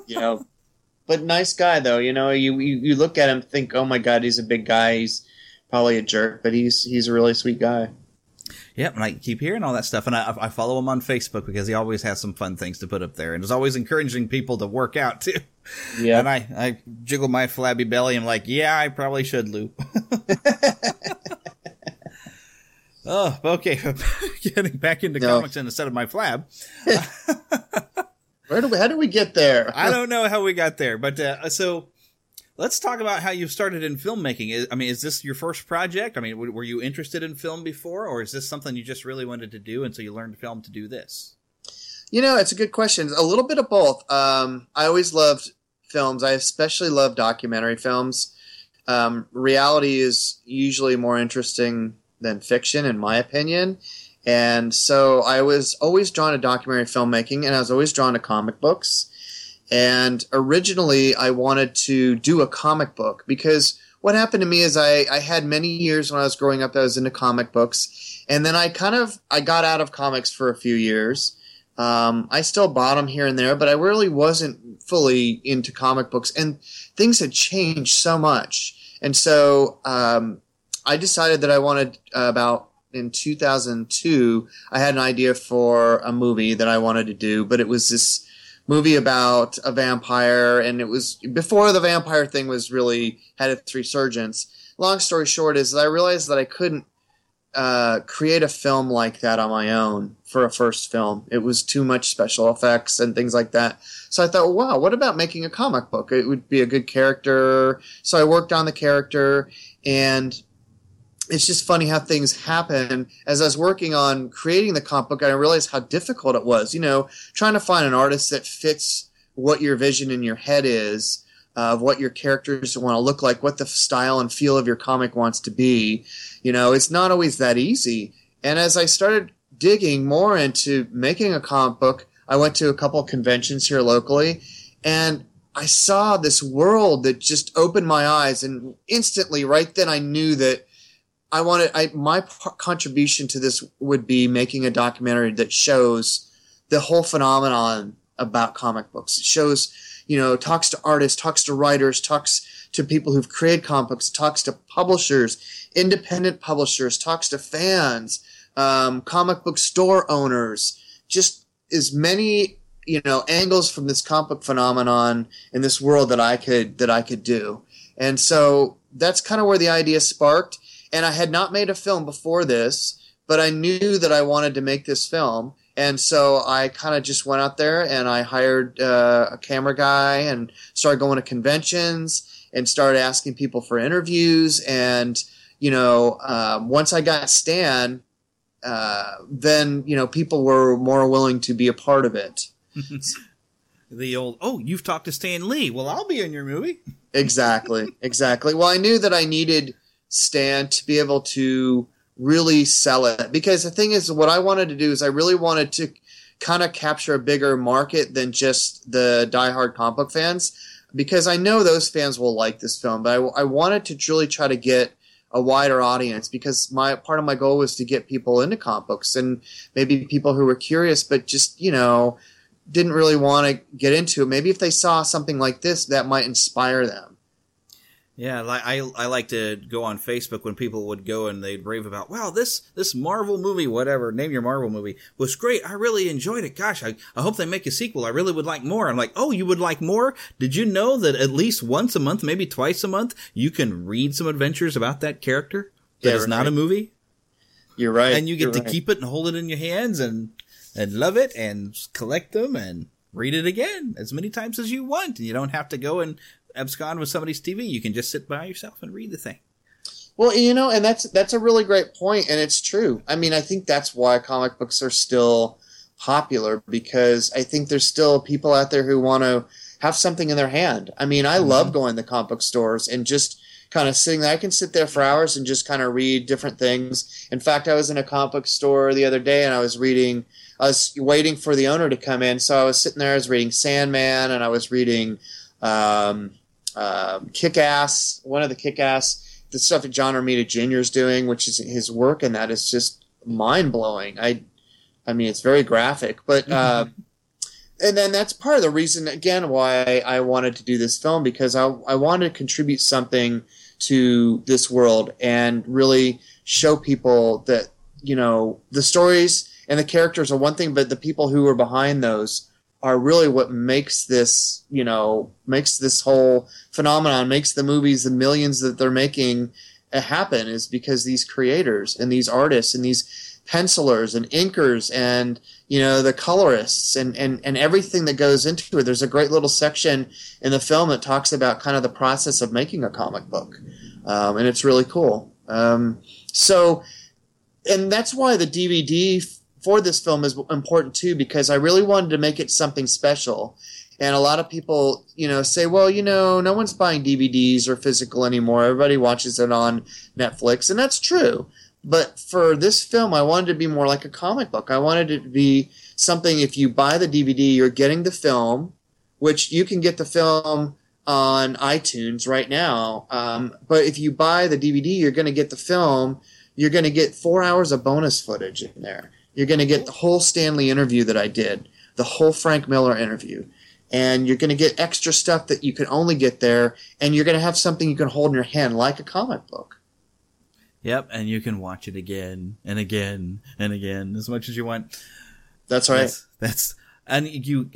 But nice guy, though. You look at him and think, oh my God, he's a big guy. He's probably a jerk, but he's a really sweet guy. Yep, and I keep hearing all that stuff, and I follow him on Facebook because he always has some fun things to put up there, and is always encouraging people to work out, too. Yeah. And I jiggle my flabby belly, and I'm like, yeah, I probably should, Lou. Oh, okay. Getting back into comics instead of my flab. How did we get there? I don't know how we got there, but so let's talk about how you started in filmmaking. I mean, is this your first project? I mean, were you interested in film before, or is this something you just really wanted to do, and so you learned film to do this? It's a good question. A little bit of both. I always loved films. I especially love documentary films. Reality is usually more interesting than fiction, in my opinion. And so I was always drawn to documentary filmmaking, and I was always drawn to comic books. And originally I wanted to do a comic book because what happened to me is I had many years when I was growing up that I was into comic books. And then I got out of comics for a few years. I still bought them here and there, but I really wasn't fully into comic books, and things had changed so much. And so I decided that I wanted about in 2002, I had an idea for a movie that I wanted to do, but it was this movie about a vampire, and it was before the vampire thing was really had its resurgence. Long story short is that I realized that I couldn't create a film like that on my own for a first film. It was too much special effects and things like that. So I thought, well, wow, what about making a comic book? It would be a good character. So I worked on the character, and it's just funny how things happen. As I was working on creating the comic book, I realized how difficult it was, trying to find an artist that fits what your vision in your head is, of what your characters want to look like, what the style and feel of your comic wants to be. It's not always that easy. And as I started digging more into making a comic book, I went to a couple of conventions here locally, and I saw this world that just opened my eyes. And instantly, right then, I knew that my contribution to this would be making a documentary that shows the whole phenomenon about comic books. It shows, talks to artists, talks to writers, talks to people who've created comic books, talks to publishers, independent publishers, talks to fans, comic book store owners, just as many, angles from this comic book phenomenon in this world that I could do. And so that's kind of where the idea sparked. And I had not made a film before this, but I knew that I wanted to make this film. And so I kind of just went out there and I hired a camera guy and started going to conventions and started asking people for interviews. And, once I got Stan, then, people were more willing to be a part of it. The old, you've talked to Stan Lee. Well, I'll be in your movie. Exactly. Well, I knew that I needed Stan to be able to really sell it, because the thing is, what I wanted to do is I really wanted to kind of capture a bigger market than just the diehard comic book fans, because I know those fans will like this film, but I wanted to really try to get a wider audience, because part of my goal was to get people into comic books, and maybe people who were curious but just didn't really want to get into it. Maybe if they saw something like this, that might inspire them. Yeah, I like to go on Facebook when people would go and they'd rave about, wow, this Marvel movie, whatever, name your Marvel movie, was great. I really enjoyed it. Gosh, I hope they make a sequel. I really would like more. I'm like, oh, you would like more? Did you know that at least once a month, maybe twice a month, you can read some adventures about that character that is not a movie? You're right. And you get to keep it and hold it in your hands and love it and collect them and read it again as many times as you want. And you don't have to go and abscond with somebody's TV. You can just sit by yourself and read the thing. Well, and that's a really great point, and it's true. I mean, I think that's why comic books are still popular, because I think there's still people out there who want to have something in their hand. I mean, I love going to comic book stores and just kind of sitting there. I can sit there for hours and just kind of read different things. In fact, I was in a comic book store the other day, and I was waiting for the owner to come in, so I was sitting there, I was reading Sandman, and I was reading Kick-Ass, one of the Kick-Ass, the stuff that John Romita Jr. is doing, which is his work, and that is just mind-blowing. I mean, it's very graphic, but and then that's part of the reason, again, why I wanted to do this film, because I wanted to contribute something to this world and really show people that, the stories and the characters are one thing, but the people who are behind those are really what makes this, makes this whole phenomenon, makes the movies, the millions that they're making happen, is because these creators and these artists and these pencilers and inkers and, the colorists and everything that goes into it. There's a great little section in the film that talks about kind of the process of making a comic book. And it's really cool. And that's why the DVD for this film is important too, because I really wanted to make it something special. And a lot of people, say, well, no one's buying DVDs or physical anymore. Everybody watches it on Netflix. And that's true. But for this film, I wanted to be more like a comic book. I wanted it to be something, if you buy the DVD, you're getting the film, which you can get the film on iTunes right now. But if you buy the DVD, you're going to get the film. You're going to get 4 hours of bonus footage in there. You're going to get the whole Stan Lee interview that I did, the whole Frank Miller interview. And you're going to get extra stuff that you can only get there, and you're going to have something you can hold in your hand like a comic book. Yep, and you can watch it again and again and again as much as you want. That's right. And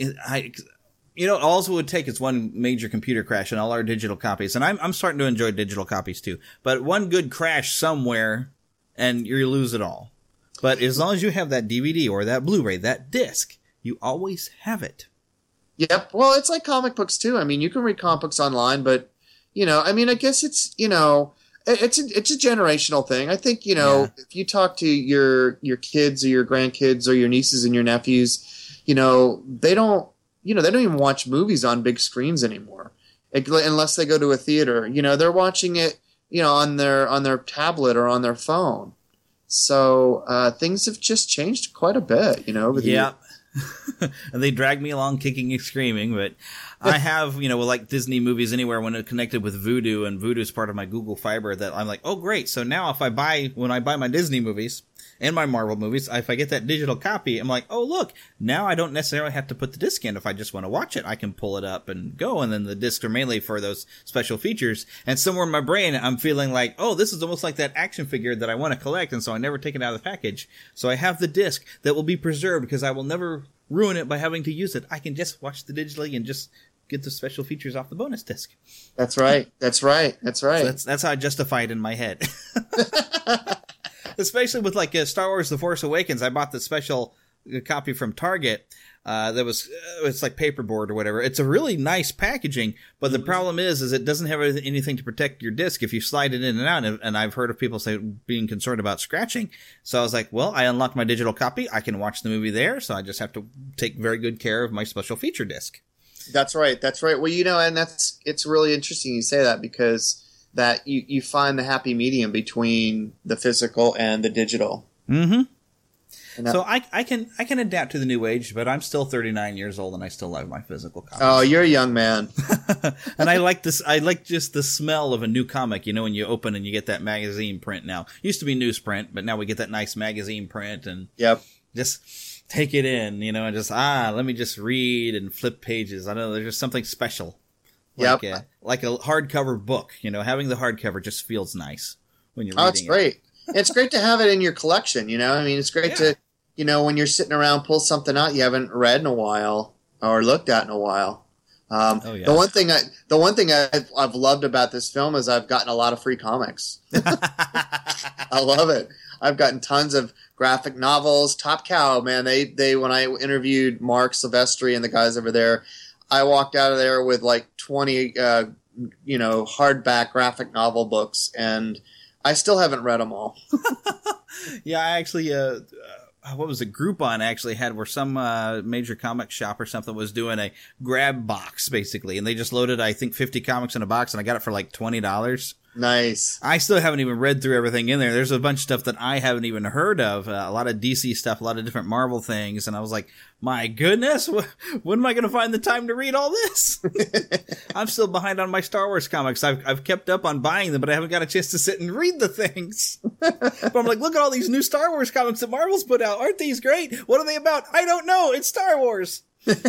all it would take is one major computer crash and all our digital copies. And I'm starting to enjoy digital copies too. But one good crash somewhere and you lose it all. But as long as you have that DVD or that Blu-ray, that disc, you always have it. Yep. Well, it's like comic books too. I mean, you can read comic books online, but I guess it's, it's a generational thing. I think, if you talk to your kids or your grandkids or your nieces and your nephews, they don't even watch movies on big screens anymore, unless they go to a theater. They're watching it, on their tablet or on their phone. So things have just changed quite a bit, over the years. And they drag me along kicking and screaming, but I have, like Disney Movies Anywhere when it connected with Vudu, and Vudu is part of my Google Fiber, that I'm like, oh great, so now when I buy my Disney movies and my Marvel movies, if I get that digital copy, I'm like, oh look, now I don't necessarily have to put the disc in. If I just want to watch it, I can pull it up and go, and then the discs are mainly for those special features. And somewhere in my brain, I'm feeling like, oh, this is almost like that action figure that I want to collect, and so I never take it out of the package. So I have the disc that will be preserved because I will never ruin it by having to use it. I can just watch the digitally and just get the special features off the bonus disc. That's right. So that's how I justify it in my head. Especially with like Star Wars The Force Awakens, I bought the special copy from Target that was it's like paperboard or whatever. It's a really nice packaging, but the problem is it doesn't have anything to protect your disc if you slide it in and out, and I've heard of people say being concerned about scratching. So I was like, well, I unlocked my digital copy, I can watch the movie there, so I just have to take very good care of my special feature disc. That's right. Well, and it's really interesting you say that, because that you find the happy medium between the physical and the digital. Mm-hmm. So I can adapt to the new age, but I'm still 39 years old and I still love my physical comics. Oh, you're a young man. And I like this. I like just the smell of a new comic. When you open and you get that magazine print now. Used to be newsprint, but now we get that nice magazine print and just take it in, and just let me just read and flip pages. I know there's just something special. Like a hardcover book, having the hardcover just feels nice when you're reading it. Oh, it's great. It's great to have it in your collection, it's great to, when you're sitting around, pull something out you haven't read in a while or looked at in a while. The one thing I've loved about this film is I've gotten a lot of free comics. I love it. I've gotten tons of graphic novels. Top Cow, man, they when I interviewed Mark Silvestri and the guys over there, I walked out of there with like 20, hardback graphic novel books, and I still haven't read them all. Yeah, I actually, what was it? Groupon actually had where some major comic shop or something was doing a grab box, basically, and they just loaded, I think, 50 comics in a box, and I got it for like $20. Nice. I still haven't even read through everything in there. There's a bunch of stuff that I haven't even heard of. A lot of DC stuff, a lot of different Marvel things. And I was like, my goodness, when am I going to find the time to read all this? I'm still behind on my Star Wars comics. I've kept up on buying them, but I haven't got a chance to sit and read the things. But I'm like, look at all these new Star Wars comics that Marvel's put out. Aren't these great? What are they about? I don't know. It's Star Wars.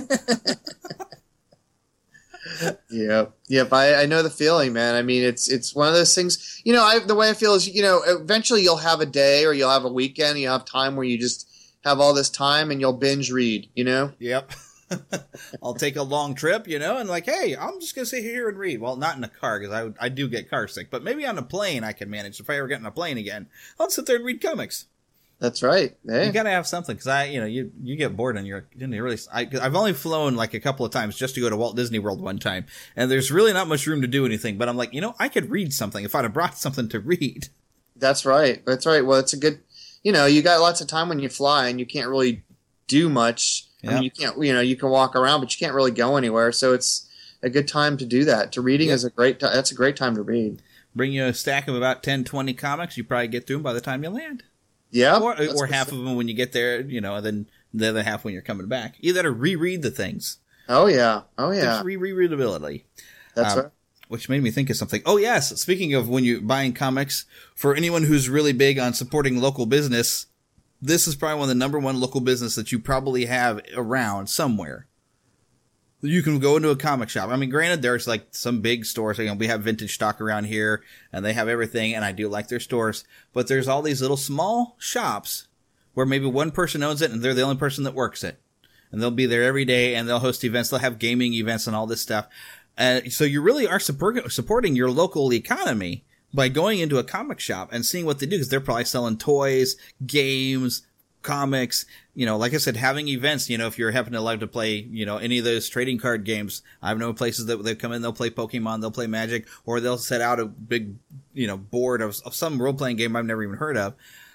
Yep. I know the feeling, man. I mean, it's one of those things. The way I feel is, eventually you'll have a day or you'll have a weekend. And you'll have time where you just have all this time and you'll binge read. Yep. I'll take a long trip, and like, hey, I'm just gonna sit here and read. Well, not in a car because I do get car sick, but maybe on a plane I can manage. If I ever get on a plane again, I'll sit there and read comics. That's right. Hey. You gotta have something because you get bored and I've only flown like a couple of times just to go to Walt Disney World one time, and there's really not much room to do anything. But I'm like, I could read something if I'd have brought something to read. That's right. Well, it's a good, you got lots of time when you fly and you can't really do much. Yep. I mean, you can't, you can walk around, but you can't really go anywhere. So it's a good time to do that. Reading is that's a great time to read. Bring you a stack of about 10, 20 comics. You probably get through them by the time you land. Yeah. Or half of them when you get there, and then the other half when you're coming back. You got to reread the things. Oh, yeah. There's rereadability. That's right. Which made me think of something. Oh, yes. Speaking of when you're buying comics, for anyone who's really big on supporting local business, this is probably one of the number one local business that you probably have around somewhere. You can go into a comic shop. I mean, granted, there's like some big stores. You know, we have Vintage Stock around here, and they have everything, and I do like their stores. But there's all these little small shops where maybe one person owns it, and they're the only person that works it. And they'll be there every day, and they'll host events. They'll have gaming events and all this stuff. So you really are supporting your local economy by going into a comic shop and seeing what they do, because they're probably selling toys, games, comics, you know, like I said, having events, you know, if you're happen to like to play, you know, any of those trading card games, I've known places that they come in, they'll play Pokemon, they'll play Magic, or they'll set out a big, you know, board of some role-playing game I've never even heard of.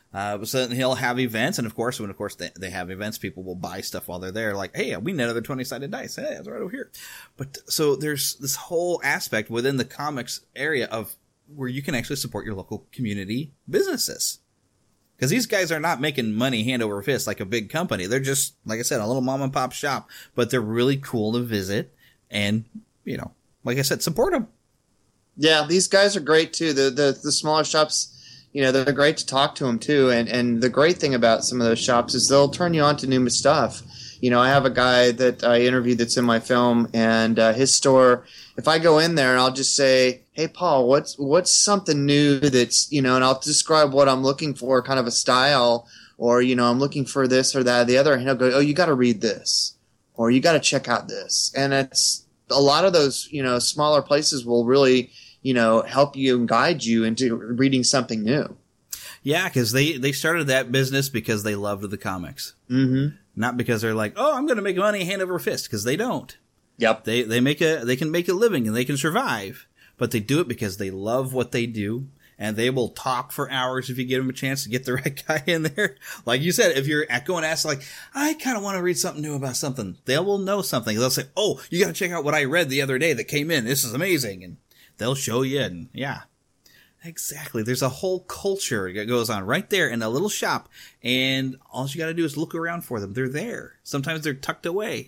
So he'll have events, and of course, when they have events, people will buy stuff while they're there, like, hey, we need another 20-sided dice. Hey, it's right over here. But so there's this whole aspect within the comics area of where you can actually support your local community businesses. Because these guys are not making money hand over fist like a big company. They're just, like I said, a little mom and pop shop. But they're really cool to visit. And, you know, like I said, support them. Yeah, these guys are great, too. The smaller shops, you know, they're great to talk to them, too. And the great thing about some of those shops is they'll turn you on to new stuff. You know, I have a guy that I interviewed that's in my film, and his store, if I go in there and I'll just say, hey, Paul, what's something new that's, you know, and I'll describe what I'm looking for, kind of a style, or, you know, I'm looking for this or that or the other, and he'll go, oh, you got to read this, or you got to check out this. And it's a lot of those, you know, smaller places will really, you know, help you and guide you into reading something new. Yeah, because they started that business because they loved the comics. Mm-hmm. Not because they're like, oh, I'm going to make money hand over fist, because they don't. Yep. They can make a living and they can survive, but they do it because they love what they do, and they will talk for hours if you give them a chance to get the right guy in there. Like you said, if you're going to ask, like, I kind of want to read something new about something, they will know something. They'll say, oh, you got to check out what I read the other day that came in. This is amazing. And they'll show you. And yeah, exactly. There's a whole culture that goes on right there in a little shop, and all you got to do is look around for them. They're there. Sometimes they're tucked away.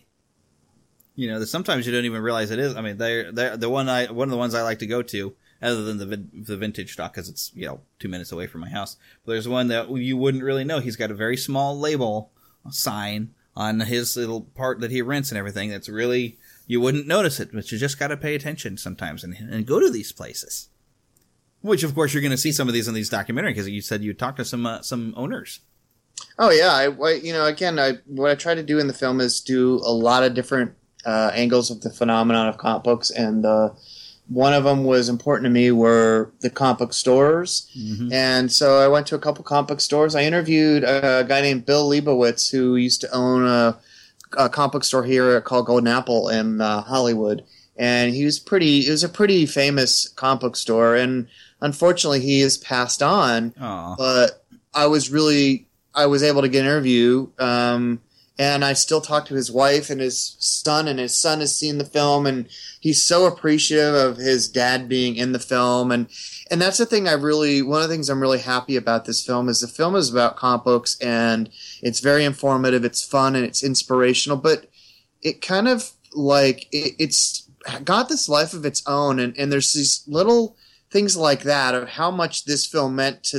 You know, sometimes you don't even realize it is. I mean, they're one of the ones I like to go to, other than the Vintage Stock, because it's, you know, 2 minutes away from my house. But there's one that you wouldn't really know. He's got a very small label sign on his little part that he rents and everything. That's really, you wouldn't notice it, but you just got to pay attention sometimes and go to these places. Which, of course, you're going to see some of these in these documentaries, because you said you talked to some owners. Oh yeah, what I try to do in the film is do a lot of different angles of the phenomenon of comic books, and one of them was important to me were the comic book stores. Mm-hmm. And so I went to a couple comic book stores. I interviewed a guy named Bill Leibowitz, who used to own a comic book store here called Golden Apple in Hollywood, and it was a pretty famous comic book store, and unfortunately he has passed on. Aww. But I was able to get an interview, and I still talk to his wife and his son has seen the film, and he's so appreciative of his dad being in the film. And that's the thing one of the things I'm really happy about this film is the film is about comic books, and it's very informative, it's fun, and it's inspirational, but it kind of like, it's got this life of its own, and there's these little things like that of how much this film meant to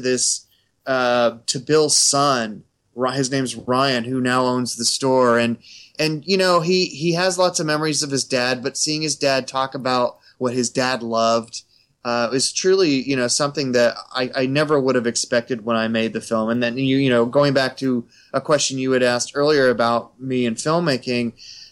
to Bill's son. His name's Ryan, who now owns the store, and you know, he has lots of memories of his dad, but seeing his dad talk about what his dad loved is truly, you know, something that I never would have expected when I made the film. And then you know, going back to a question you had asked earlier about me and filmmaking,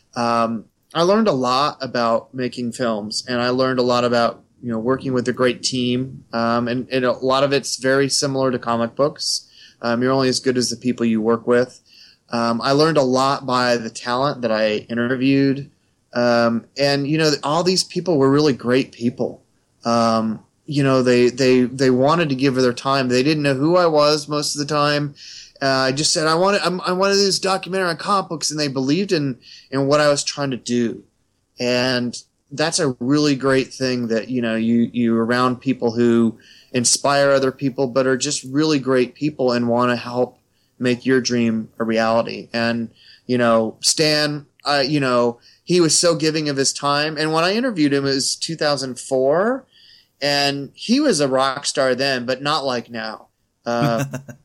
I learned a lot about making films, and I learned a lot about, you know, working with a great team, and a lot of it's very similar to comic books. You're only as good as the people you work with. I learned a lot by the talent that I interviewed. And, you know, all these people were really great people. You know, they wanted to give their time. They didn't know who I was most of the time. I just said, I want to do this documentary on comic books, and they believed in what I was trying to do. And that's a really great thing, that, you know, you're around people who inspire other people, but are just really great people and want to help make your dream a reality. And, you know, Stan, you know, he was so giving of his time. And when I interviewed him, it was 2004, and he was a rock star then, but not like now.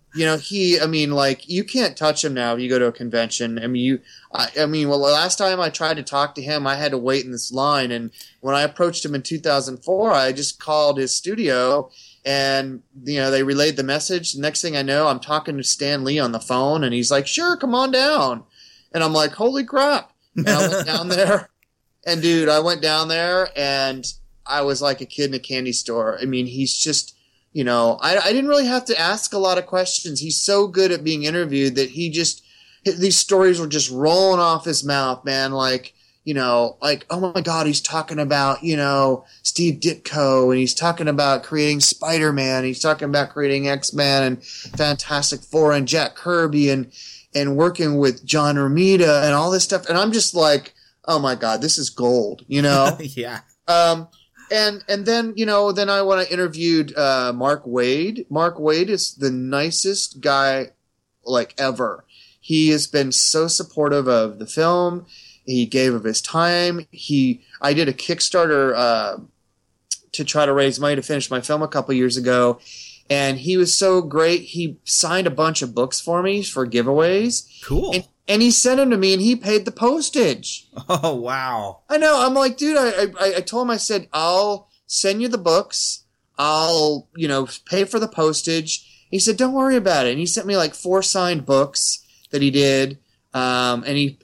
You know, you can't touch him now if you go to a convention. Well, the last time I tried to talk to him, I had to wait in this line. And when I approached him in 2004, I just called his studio and, they relayed the message. The next thing I know, I'm talking to Stan Lee on the phone and he's like, sure, come on down. And I'm like, holy crap. And I went down there and dude, I went down there and I was like a kid in a candy store. I mean, he's just, I didn't really have to ask a lot of questions. He's so good at being interviewed that these stories were just rolling off his mouth, man. Like, oh my God, he's talking about, Steve Ditko, and he's talking about creating Spider-Man. He's talking about creating X-Men and Fantastic Four and Jack Kirby and working with John Romita and all this stuff. And I'm just like, oh my God, this is gold, Yeah. And then, then when I interviewed Mark Waid. Mark Waid is the nicest guy, like, ever. He has been so supportive of the film. He gave of his time. I did a Kickstarter to try to raise money to finish my film a couple years ago, and he was so great. He signed a bunch of books for me for giveaways. Cool. And he sent them to me, and he paid the postage. Oh, wow. I know. I'm like, dude, I told him, I said, I'll send you the books. I'll, pay for the postage. He said, don't worry about it. And he sent me like 4 signed books that he did. And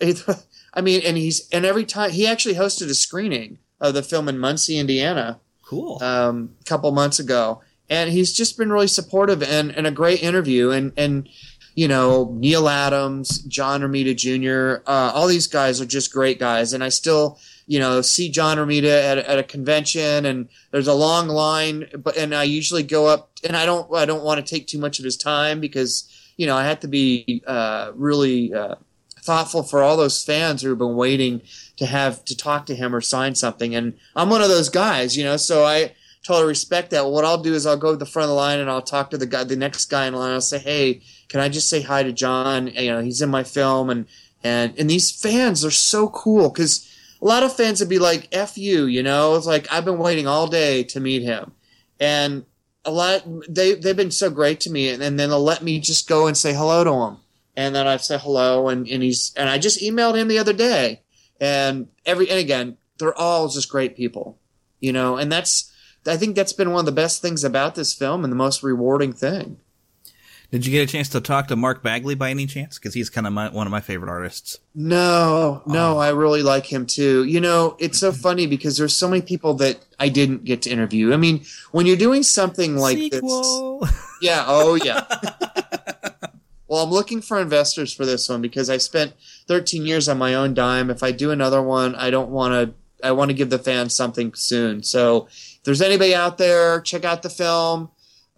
every time he actually hosted a screening of the film in Muncie, Indiana. Cool. A couple months ago. And he's just been really supportive and a great interview. And Neil Adams, John Romita Jr., all these guys are just great guys. And I still, see John Romita at a convention, and there's a long line, and I usually go up, and I don't want to take too much of his time because, I have to be really thoughtful for all those fans who have been waiting to talk to him or sign something. And I'm one of those guys, so I totally respect that. Well, what I'll do is I'll go to the front of the line and I'll talk to the next guy in line. I'll say, hey, can I just say hi to John? He's in my film. And these fans are so cool because a lot of fans would be like, F you, it's like, I've been waiting all day to meet him. And they've been so great to me. And then they'll let me just go and say hello to him. And then I say hello and I just emailed him the other day, and again, they're all just great people, and I think that's been one of the best things about this film and the most rewarding thing. Did you get a chance to talk to Mark Bagley by any chance? Because he's kind of one of my favorite artists. No, I really like him too. It's so funny because there's so many people that I didn't get to interview. I mean, when you're doing something like Sequel. this, yeah, oh yeah. Well, I'm looking for investors for this one because I spent 13 years on my own dime. If I do another one, I want to give the fans something soon. So if there's anybody out there, check out the film.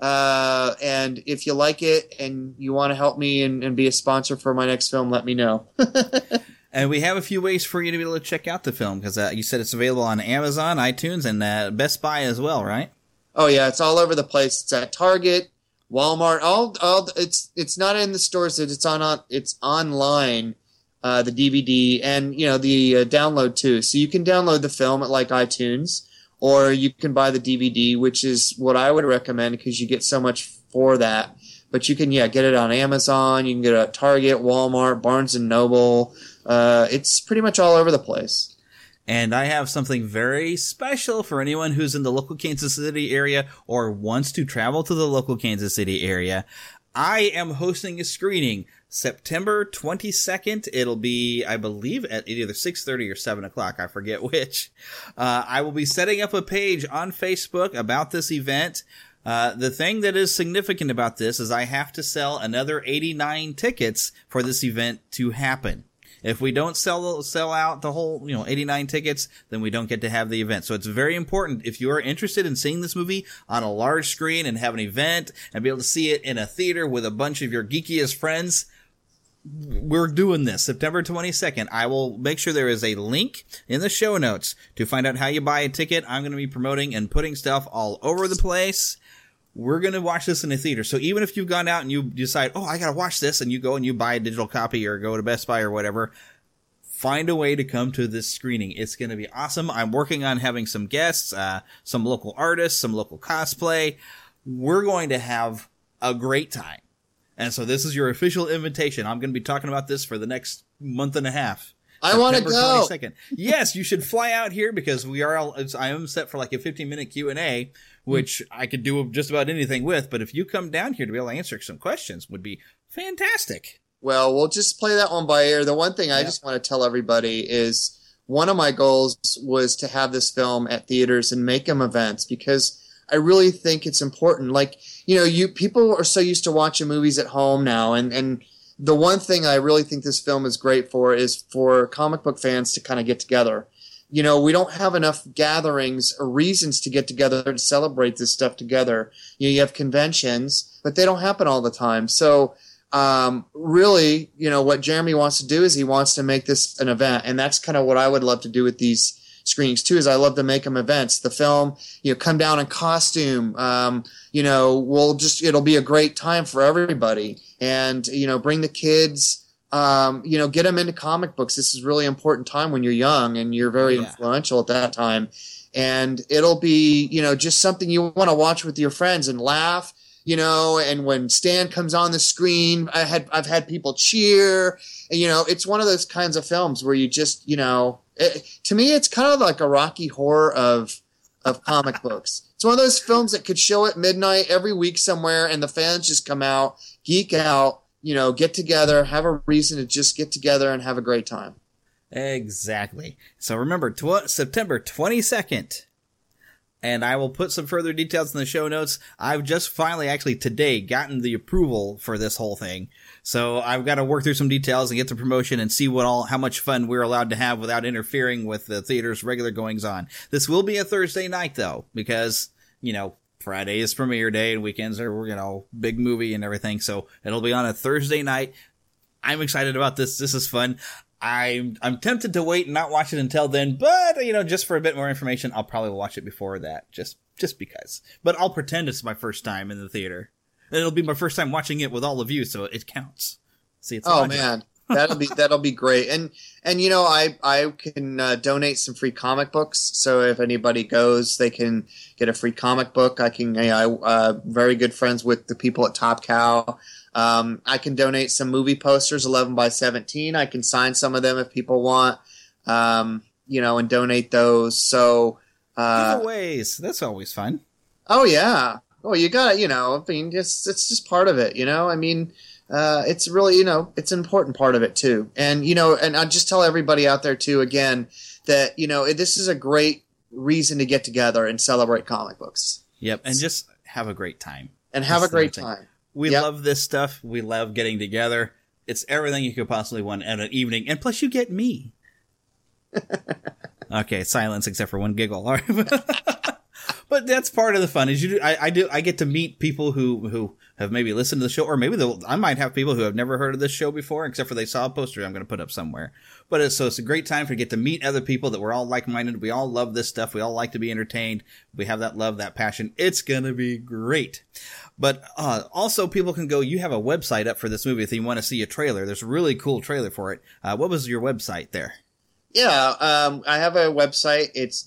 And if you like it and you want to help me and be a sponsor for my next film, let me know. And we have a few ways for you to be able to check out the film because you said it's available on Amazon, iTunes, and Best Buy as well, right? Oh yeah, it's all over the place. It's at Target, Walmart. It's not in the stores. It's online. The DVD and the download too. So you can download the film at like iTunes, or you can buy the DVD, which is what I would recommend because you get so much for that. But you can get it on Amazon. You can get it at Target, Walmart, Barnes and Noble. It's pretty much all over the place. And I have something very special for anyone who's in the local Kansas City area or wants to travel to the local Kansas City area. I am hosting a screening September 22nd. It'll be, I believe, at either 6:30 or 7 o'clock. I forget which. I will be setting up a page on Facebook about this event. The thing that is significant about this is I have to sell another 89 tickets for this event to happen. If we don't sell out the whole, 89 tickets, then we don't get to have the event. So it's very important if you are interested in seeing this movie on a large screen and have an event and be able to see it in a theater with a bunch of your geekiest friends. We're doing this September 22nd. I will make sure there is a link in the show notes to find out how you buy a ticket. I'm going to be promoting and putting stuff all over the place. We're going to watch this in a theater. So even if you've gone out and you decide, I got to watch this, and you go and you buy a digital copy or go to Best Buy or whatever, find a way to come to this screening. It's going to be awesome. I'm working on having some guests, some local artists, some local cosplay. We're going to have a great time. And so this is your official invitation. I'm going to be talking about this for the next month and a half. I want to go. 22nd. Yes, you should fly out here because I am set for like a 15-minute Q&A, which I could do just about anything with. But if you come down here to be able to answer some questions, would be fantastic. Well, we'll just play that one by ear. The one thing I just want to tell everybody is one of my goals was to have this film at theaters and make them events because I really think it's important. Like, people are so used to watching movies at home now, and the one thing I really think this film is great for is for comic book fans to kind of get together. We don't have enough gatherings or reasons to get together to celebrate this stuff together. You have conventions, but they don't happen all the time. So, really, what Jeremy wants to do is he wants to make this an event, and that's kind of what I would love to do with these screenings too, is I love to make them events. The film, come down in costume, it'll be a great time for everybody. And, bring the kids, get them into comic books. This is a really important time when you're young and you're very influential at that time. And it'll be, just something you want to watch with your friends and laugh, and when Stan comes on the screen, I've had people cheer. It's one of those kinds of films where you just, to me, it's kind of like a Rocky Horror of comic books. It's one of those films that could show at midnight every week somewhere, and the fans just come out, geek out, get together, have a reason to just get together and have a great time. Exactly. So remember, September 22nd. And I will put some further details in the show notes. I've just finally, actually today, gotten the approval for this whole thing. So I've got to work through some details and get the promotion and see how much fun we're allowed to have without interfering with the theater's regular goings on. This will be a Thursday night though, because, Friday is premiere day and weekends are, big movie and everything. So it'll be on a Thursday night. I'm excited about this. This is fun. I'm tempted to wait and not watch it until then, but, just for a bit more information, I'll probably watch it before that, just because. But I'll pretend it's my first time in the theater. And it'll be my first time watching it with all of you, so it counts. See, it's man, that'll be great. And I can donate some free comic books, so if anybody goes, they can get a free comic book. I very good friends with the people at Top Cow. I can donate some movie posters, 11 by 17. I can sign some of them if people want, and donate those. So, giveaways. That's always fun. Oh yeah. Oh, you got it. It's just part of it, it's really, it's an important part of it too. And, and I just tell everybody out there too, again, that, this is a great reason to get together and celebrate comic books. Yep. And just have a great time. And have a great time. We love this stuff. We love getting together. It's everything you could possibly want at an evening. And plus you get me. Okay, silence except for one giggle. All right. But that's part of the fun. I get to meet people who have maybe listened to the show, or maybe I might have people who have never heard of this show before, except for they saw a poster I'm going to put up somewhere. But it's a great time to get to meet other people that we're all like-minded. We all love this stuff. We all like to be entertained. We have that love, that passion. It's going to be great. But also people can go, you have a website up for this movie if you want to see a trailer. There's a really cool trailer for it. What was your website there? Yeah, I have a website. It's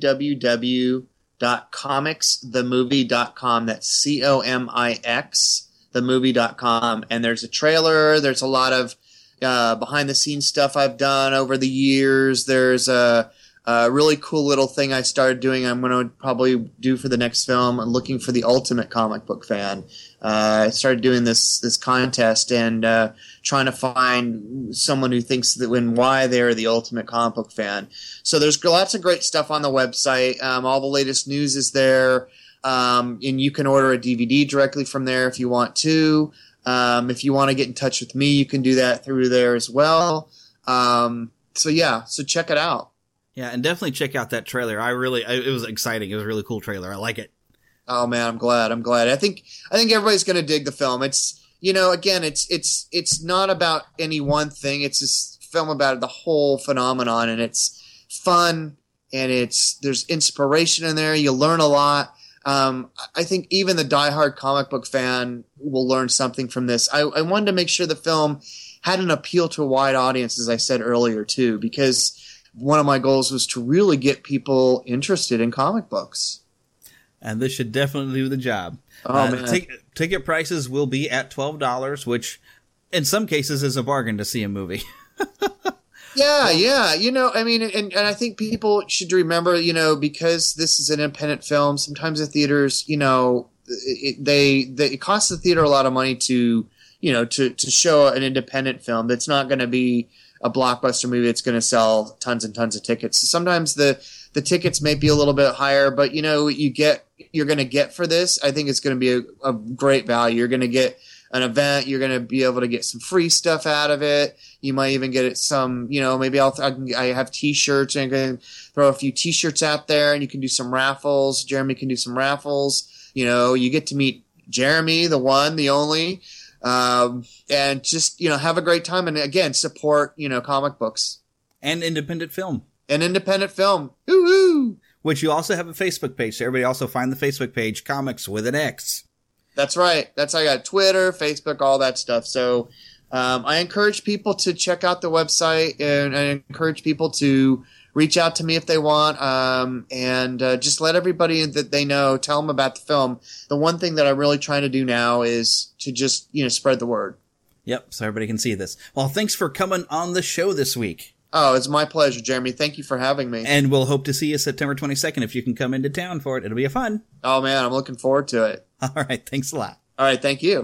www.comicsthemovie.com. That's COMIX, themovie.com. And there's a trailer. There's a lot of behind-the-scenes stuff I've done over the years. There's a really cool little thing I started doing. I'm going to probably do for the next film. I'm looking for the ultimate comic book fan. I started doing this contest and trying to find someone who thinks that why they're the ultimate comic book fan. So there's lots of great stuff on the website. All the latest news is there, and you can order a DVD directly from there if you want to. If you want to get in touch with me, you can do that through there as well. So check it out. Yeah, and definitely check out that trailer. It was exciting. It was a really cool trailer. I like it. Oh man, I'm glad. I think everybody's going to dig the film. It's, again, it's not about any one thing. It's this film about the whole phenomenon, and it's fun, and there's inspiration in there. You learn a lot. I think even the diehard comic book fan will learn something from this. I wanted to make sure the film had an appeal to a wide audience, as I said earlier too, because one of my goals was to really get people interested in comic books. And this should definitely do the job. Oh, man. Ticket prices will be at $12, which in some cases is a bargain to see a movie. Yeah. You know, I mean, and I think people should remember, you know, because this is an independent film, sometimes the theaters, you know, it costs the theater a lot of money to, you know, to show an independent film that's not going to be a blockbuster movie that's going to sell tons and tons of tickets. So sometimes the tickets may be a little bit higher, but, you know, you're going to get for this, I think it's going to be a great value. You're going to get an event. You're going to be able to get some free stuff out of it. You might even get some, you know, maybe I have T-shirts and I can throw a few T-shirts out there and you can do some raffles. Jeremy can do some raffles. You know, you get to meet Jeremy, the one, the only, and just, you know, have a great time. And again, support, you know, comic books. And independent film. Woo-hoo! Which you also have a Facebook page. So everybody also find the Facebook page, Comics with an X. That's right. I got Twitter, Facebook, all that stuff. So I encourage people to check out the website, and I encourage people to reach out to me if they want, and just let everybody that they know, tell them about the film. The one thing that I'm really trying to do now is to just, you know, spread the word. Yep, so everybody can see this. Well, thanks for coming on the show this week. Oh, it's my pleasure, Jeremy. Thank you for having me. And we'll hope to see you September 22nd if you can come into town for it. It'll be fun. Oh, man, I'm looking forward to it. All right, thanks a lot. All right, thank you.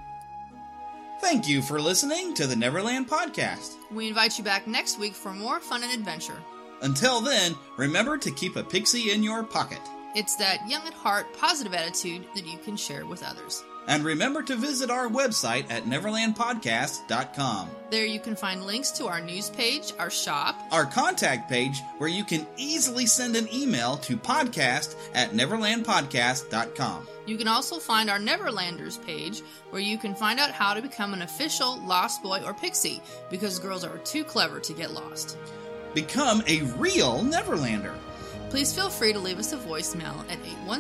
Thank you for listening to the Neverland Podcast. We invite you back next week for more fun and adventure. Until then, remember to keep a pixie in your pocket. It's that young at heart, positive attitude that you can share with others. And remember to visit our website at neverlandpodcast.com. There you can find links to our news page, our shop, our contact page, where you can easily send an email to podcast@neverlandpodcast.com. You can also find our Neverlanders page, where you can find out how to become an official Lost Boy or Pixie, because girls are too clever to get lost. Become a real Neverlander. Please feel free to leave us a voicemail at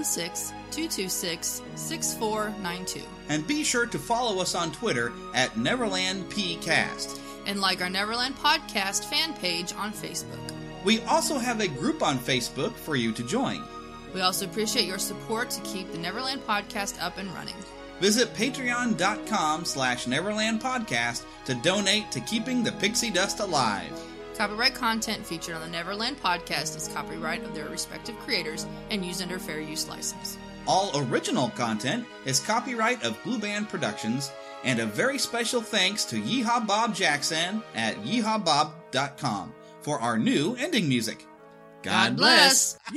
816-226-6492. And be sure to follow us on Twitter at NeverlandPcast. And like our Neverland Podcast fan page on Facebook. We also have a group on Facebook for you to join. We also appreciate your support to keep the Neverland Podcast up and running. Visit patreon.com/NeverlandPodcast to donate to keeping the pixie dust alive. Copyright content featured on the Neverland Podcast is copyright of their respective creators and used under fair use license. All original content is copyright of Blue Band Productions, and a very special thanks to Yeehaw Bob Jackson at yeehawbob.com for our new ending music. God bless! Yeah!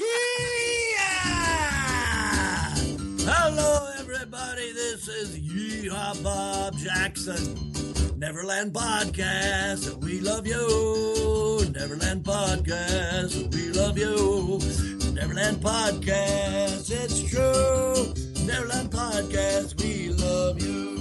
Hello, everybody. This is Yeehaw Bob Jackson. Neverland Podcast, we love you. Neverland Podcast, we love you. Neverland Podcast, it's true. Neverland Podcast, we love you.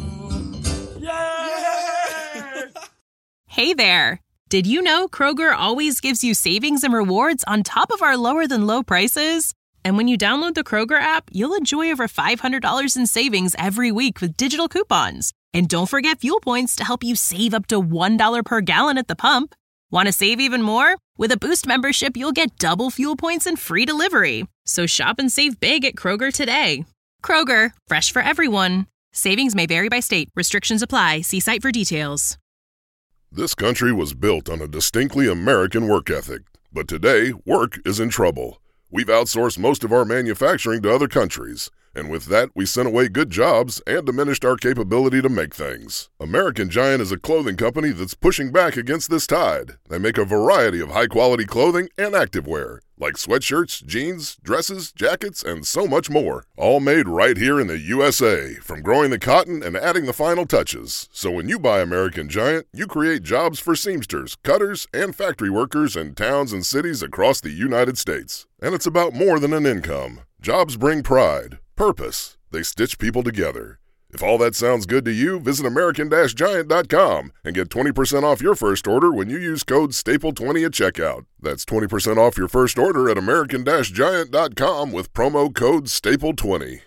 Yeah! Hey there. Did you know Kroger always gives you savings and rewards on top of our lower than low prices? And when you download the Kroger app, you'll enjoy over $500 in savings every week with digital coupons. And don't forget fuel points to help you save up to $1 per gallon at the pump. Want to save even more? With a Boost membership, you'll get double fuel points and free delivery. So shop and save big at Kroger today. Kroger, fresh for everyone. Savings may vary by state. Restrictions apply. See site for details. This country was built on a distinctly American work ethic. But today, work is in trouble. We've outsourced most of our manufacturing to other countries. And with that, we sent away good jobs and diminished our capability to make things. American Giant is a clothing company that's pushing back against this tide. They make a variety of high-quality clothing and activewear, like sweatshirts, jeans, dresses, jackets, and so much more. All made right here in the USA, from growing the cotton and adding the final touches. So when you buy American Giant, you create jobs for seamsters, cutters, and factory workers in towns and cities across the United States. And it's about more than an income. Jobs bring pride. Purpose. They stitch people together. If all that sounds good to you, visit American-Giant.com and get 20% off your first order when you use code STAPLE20 at checkout. That's 20% off your first order at American-Giant.com with promo code STAPLE20.